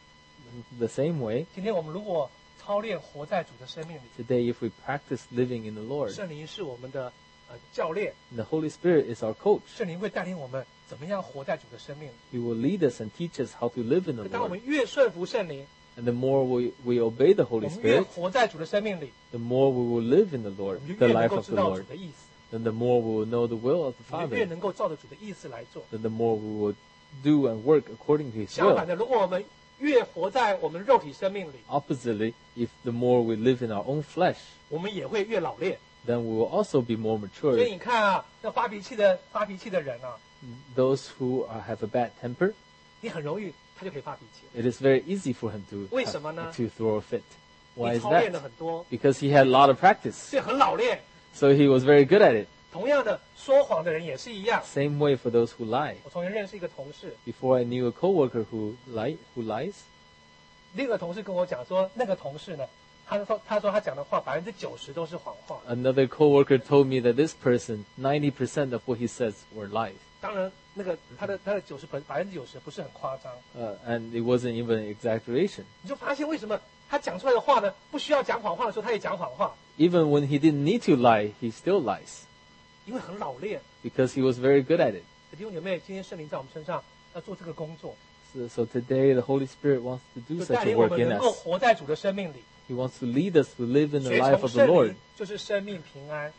The same way, 今天我们如果操练活在主的生命里， today if we practice living in the Lord, 圣灵是我们的教练， the Holy Spirit is our coach. 圣灵会带领我们怎么样活在主的生命里。 He will lead us and teach us how to live in the 当我 Lord. 们越顺服圣灵， And the more we obey the 我 Holy 们越 Spirit, 活在主的生命里， the more we will live in the 我 Lord, 们就 the 越能 life 够 of 知 the 道 Lord. 主的意思， Then the more we will know the will of the 我们越 Father. 能够照着主的意思来做。 Then the more we will do and work according to His 相反 will. 的，如果我们越活在我们肉体生命里， Oppositely, if the more we live in our own flesh, 我们也会越老练。 then we will also be more 所以 mature. 你看啊，那发脾气的人啊， Those who have a bad temper, 你很容易他就可以发脾气， it is very easy for him to 为什么呢？ to throw a fit. Why 你 is 操练了 that? 很多， Because he had a lot of practice, 所以很老练。 so he was very good at it. 同样的，说谎的人也是一样。 Same way for those who lie. 我曾经认识一个同事， Before I knew a coworker who lies, 另一个同事跟我讲说，那个同事呢，他说他讲的话90%都是谎话。 another coworker told me that this person, 90% of what he says were lies. 当然，那个他的90%不是很夸张， And it wasn't even an exaggeration. 你就发现为什么他讲出来的话呢，不需要讲谎话的时候他也讲谎话， Even when he didn't need to lie, he still lies 因为很老练。 because he was very good at it. 弟兄姐妹，今天圣灵在我们身上要做这个工作， So today the Holy Spirit wants to do 就 such 带 a 领我 work 们 in 能够 us. 活在主的生命里。 He wants to lead us to live in the 随 life 从 of the 圣 Lord. 灵就是生命平安。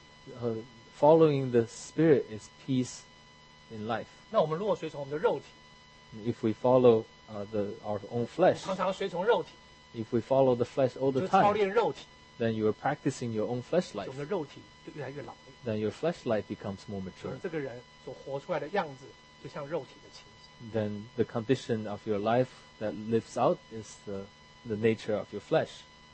Following the Spirit is peace in life. 那我们如果随从我们的肉体， If we follow our own flesh, 常常随从肉体， if we follow the flesh all 就 the 是操 time, 练肉体， then you are practicing your own flesh 我 life. 们的肉体就越来越老练。 Then your flesh life becomes more 我 mature. 们这个人所活出来的样子，就像肉体的情形。 Then the condition of your life that lives out is the nature of your flesh.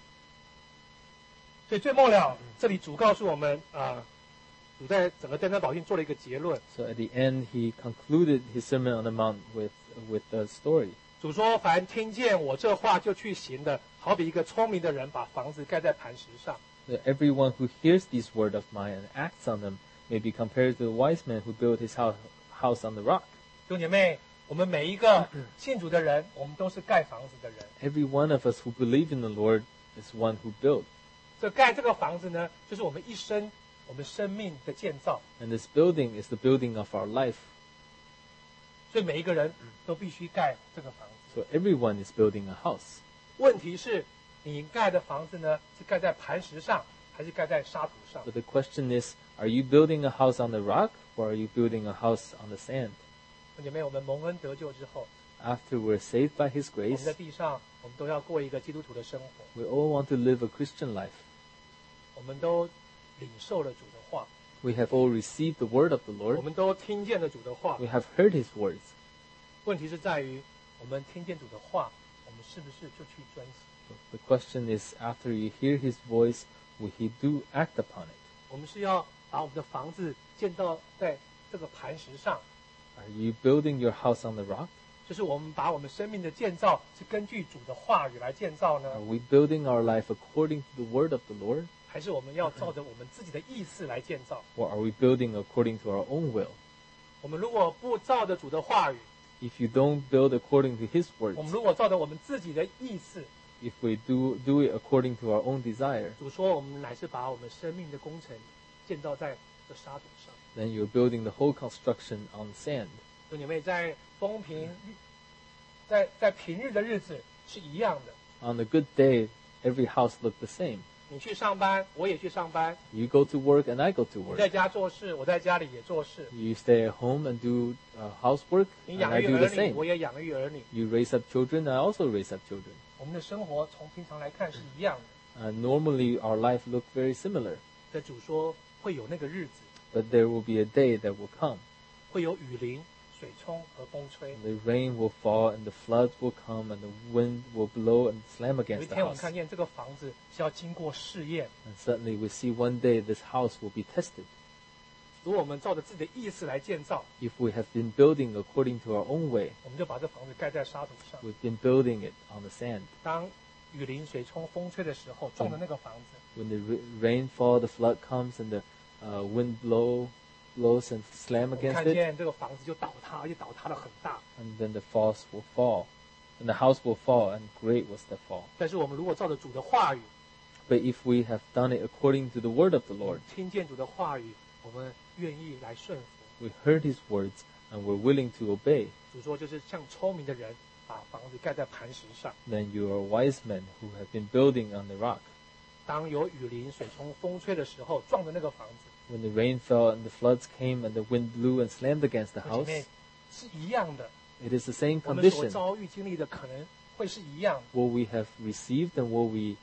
所以最末了，这里主告诉我们主在整个登山宝训做了一个结论。 So at the end, he concluded his Sermon on the Mount with a story. 主说：“凡听见我这话就去行的，好比一个聪明的人把房子盖在磐石上。 That everyone who hears these words of mine and acts on them may be compared to the wise man who built his house on the rock. 弟兄姐妹，我们每一个信主的人，我们都是盖房子的人。 Every one of us who believe in the Lord is one who built. 这盖这个房子呢，就是我们一生我们生命的建造。 And this building is the building of our life. 所以每一个人都必须盖这个房子。 So everyone is building a house. 问题是，你盖的房子呢，是盖在磐石上，还是盖在沙土上？ But the question is, are you building a house on the rock or are you building a house on the sand? 弟兄姐妹，我们蒙恩得救之后， After we're saved by his 我们在 grace, 地上，我们都要过一个基督徒的生活。 we all want to live a Christian life. 我们都领受了主的话， We have all received the word of the 我 Lord. 们都听见了主的话。 We have heard his words. 问题是在于，我们听见主的话，我们是不是就去遵行？ The question is, after you hear his voice, will he do act upon it? 我们是要把我们的房子建造在这个磐石上， Are you building your house on the rock? 就是我们把我们生命的建造是根据主的话语来建造呢， Are we building our life according to the word of the Lord? 还是我们要照着我们自己的意思来建造？ Or are we building according to our own will? 我们如果不照着主的话语， If you don't build according to his words, 我们如果照着我们自己的意思， if we do it according to our own desire, 主说我们乃是把我们生命的工程建造在的沙土上。 then you're building the whole construction on sand. 弟兄姐妹，在风平，在平日的日子是一样的。 On a good day, every house looked the same. 你去上班，我也去上班； You go to work and I go to 你在 work. 家做事，我在家里也做事。 You stay at home and do housework, 你 and 养 I 育 do the 儿女， same. 我也养育儿女。 You raise up children, I also raise up children. 我们的生活从平常来看是一样的。 Normally, our life looked very similar. 但主说会有那个日子， But there will be a day that will come. 会有雨淋、水冲和风吹。 The rain will fall and the floods will come and the wind will blow and slam 有一 against the 天我们 house. 看见这个房子是要经过试验， And suddenly we see one day this house will be tested. 如果我们照着自己的意思来建造， If we have been building according to our own way, 我们就把这房子盖在沙土上。 we've been building it on the sand. 当雨淋、水冲、风吹的时候，撞的那个房子， When the rain fall, the flood comes and the wind blows and slam 我们 against 看 it, 见这个房子就倒塌，而且倒塌的很大。 and then the falls will fall. And the house will fall, and great was the fall. 但是我们如果照着主的话语， But if we have done it according to the word of the 我们 Lord, 听见主的话语，我们愿意来顺服。 we heard his words and we're willing to obey, 主说就是像聪明的人，把房子盖在磐石上。 then you are wise men who have been building on the rock. 当有雨淋、水冲、风吹的时候，撞的那个房子， When the rain fell and the floods came and the wind blew and slammed against the 姐 house, 妹是一样的。 it is the same 我们所 condition. 遭遇经历的可能会是一样的。 What we have received and what we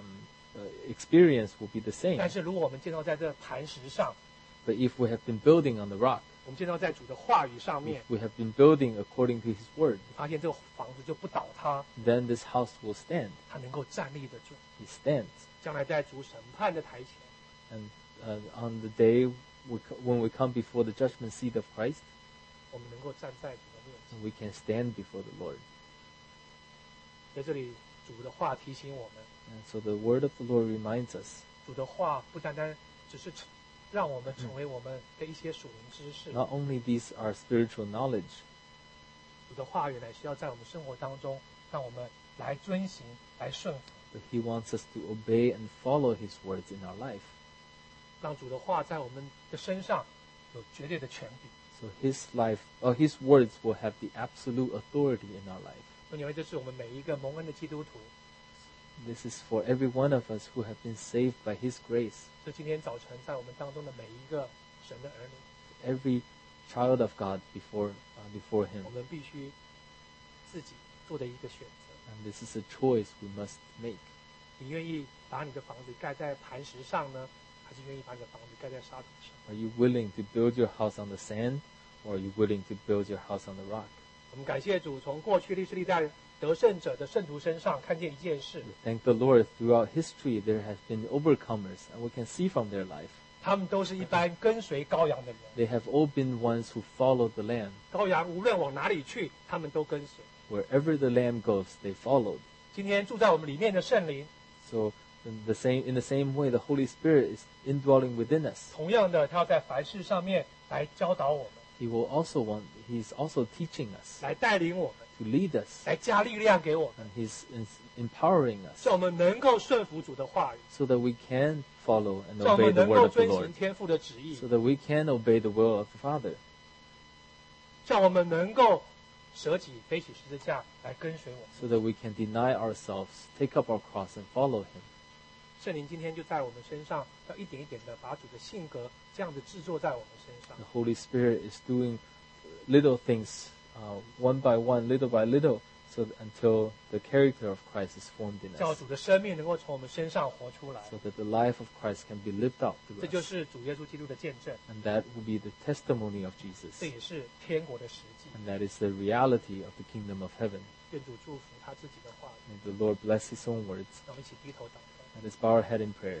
experienced will be the same. 但是如果我们建造在这磐石上， But if we have been building on the rock, 我们建造在主的话语上 if 面， we have been building according to his word, 发现这个房子就不倒塌， then this house will stand. 它能够站立得住。 It stands. 将来在主审判的台前， And on the day when we come before the judgment seat of Christ, 我们能够站在主的面前。 we can stand before the Lord. 在这里，主的话提醒我们， And so the word of the Lord reminds us, 主的话不单单只是让我们成为我们的一些属灵知识， not only these are spiritual knowledge, 主的话原来是要在我们生活当中，让我们来遵行、来顺服， but he wants us to obey and follow his words in our life. 让主的话在我们的身上有绝对的权柄。 So his words will have the absolute authority in our life. 所以，因为这是我们每一个蒙恩的基督徒， This is for every one of us who have been saved by his grace. 是今天早晨在我们当中的每一个神的儿女， Every child of God before him. 我们必须自己做的一个选择。 And this is a choice we must make. 你愿意把你的房子盖在磐石上呢，还是愿意把你的房子盖在沙土上？ Are you willing to build your house on the sand, or are you willing to build your house on the rock? 我们感谢主，从过去历史历代得胜者的圣徒身上看见一件事， We thank the Lord. Throughout history, there has been overcomers, and we can see from their life. 他们都是一般跟随羔羊的人。 They have all been ones who followed the Lamb. 羔羊无论往哪里去，他们都跟随。 Wherever the Lamb goes, they followed. 今天住在我们里面的圣灵， So in the same way, the Holy Spirit is indwelling within us. 同样的，他要在凡事上面来教导我们， He's also teaching us, 来带领我们， to lead us, 来加力量给我们， and He's empowering us 使我们能够顺服主的话语， so that we can follow and 使我 obey 们 the 能 word 够 of the 遵 Lord, 行天父的旨意， so that we can obey the will of the Father, 让我们能够舍己背起十字架来跟随我们。 so that we can deny ourselves, take up our cross, and follow Him. 圣灵今天就在我们身上，要一点一点的把主的性格这样子制作在我们身上 The。Holy Spirit is doing little things, one by one, little by little, so until the character of Christ is formed in 叫 us, 主的生命能够从我们身上活出来， so that the life of Christ can be lived out 这 through 就 us. 是主耶稣基督的见证， And that will be the testimony of Jesus. 这也是天国的实际。 And that is the reality of the kingdom of heaven. 愿主祝福他自己的话语， May the Lord bless His own words. 让我们一起低头祷告。 And let's bow our head in prayers.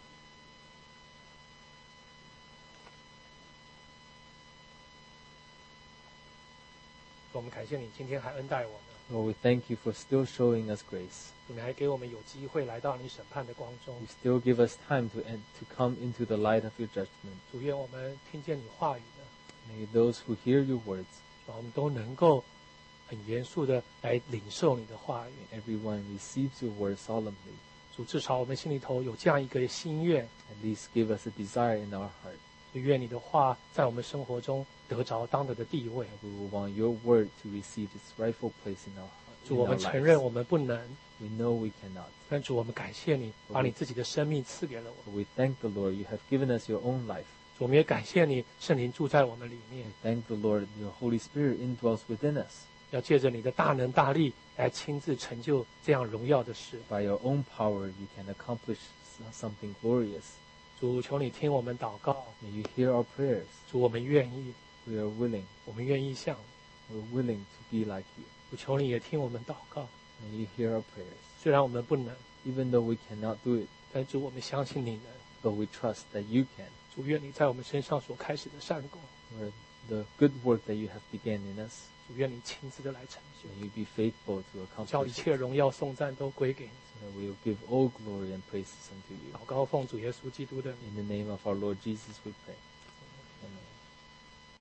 我们感谢你今天还恩待我们， Lord, we thank you for still showing us grace. 你还给我们有机会来到你审判的光中 You。still give us time to come into the light of your judgment. 主愿我们听见你话语的， May those who hear your words, 让我们都能够很严肃的来领受你的话语。 may everyone receives your word solemnly. 主至少我们心里头有这样一个心愿， At least give us a desire in our heart. 愿你的话在我们生活中得着当得的地位。 We will want your word to receive its rightful place in 主， our 我们承认我们不能， We know we cannot. 但主，我们感谢你，把你自己的生命赐给了我们。 But we thank the Lord, you have given us your own life. 主，我们也感谢你，圣灵住在我们里面， Thank the Lord, your Holy Spirit indwells within us. 要借着你的大能大力来亲自成就这样荣耀的事。 By your own power, you can accomplish something glorious. 主，求你听我们祷告。 May you hear our prayers. 主，我们愿意， We are willing. 我们愿意像你。 We're willing to be like you. 主，求你也听我们祷告。 May you hear our prayers. 虽然我们不能， Even though we cannot do it, 但主，我们相信你能。 but we trust that you can. 主，愿你在我们身上所开始的善功， Lord, the good work that you have began in us, 主，愿你亲自的来成就， may you be faithful to 叫一 accomplish it. 切荣耀颂赞都归给你。 So that we will give all glory and praises unto you. 祷告奉主耶稣基督的名。 In the name of our Lord Jesus, we pray.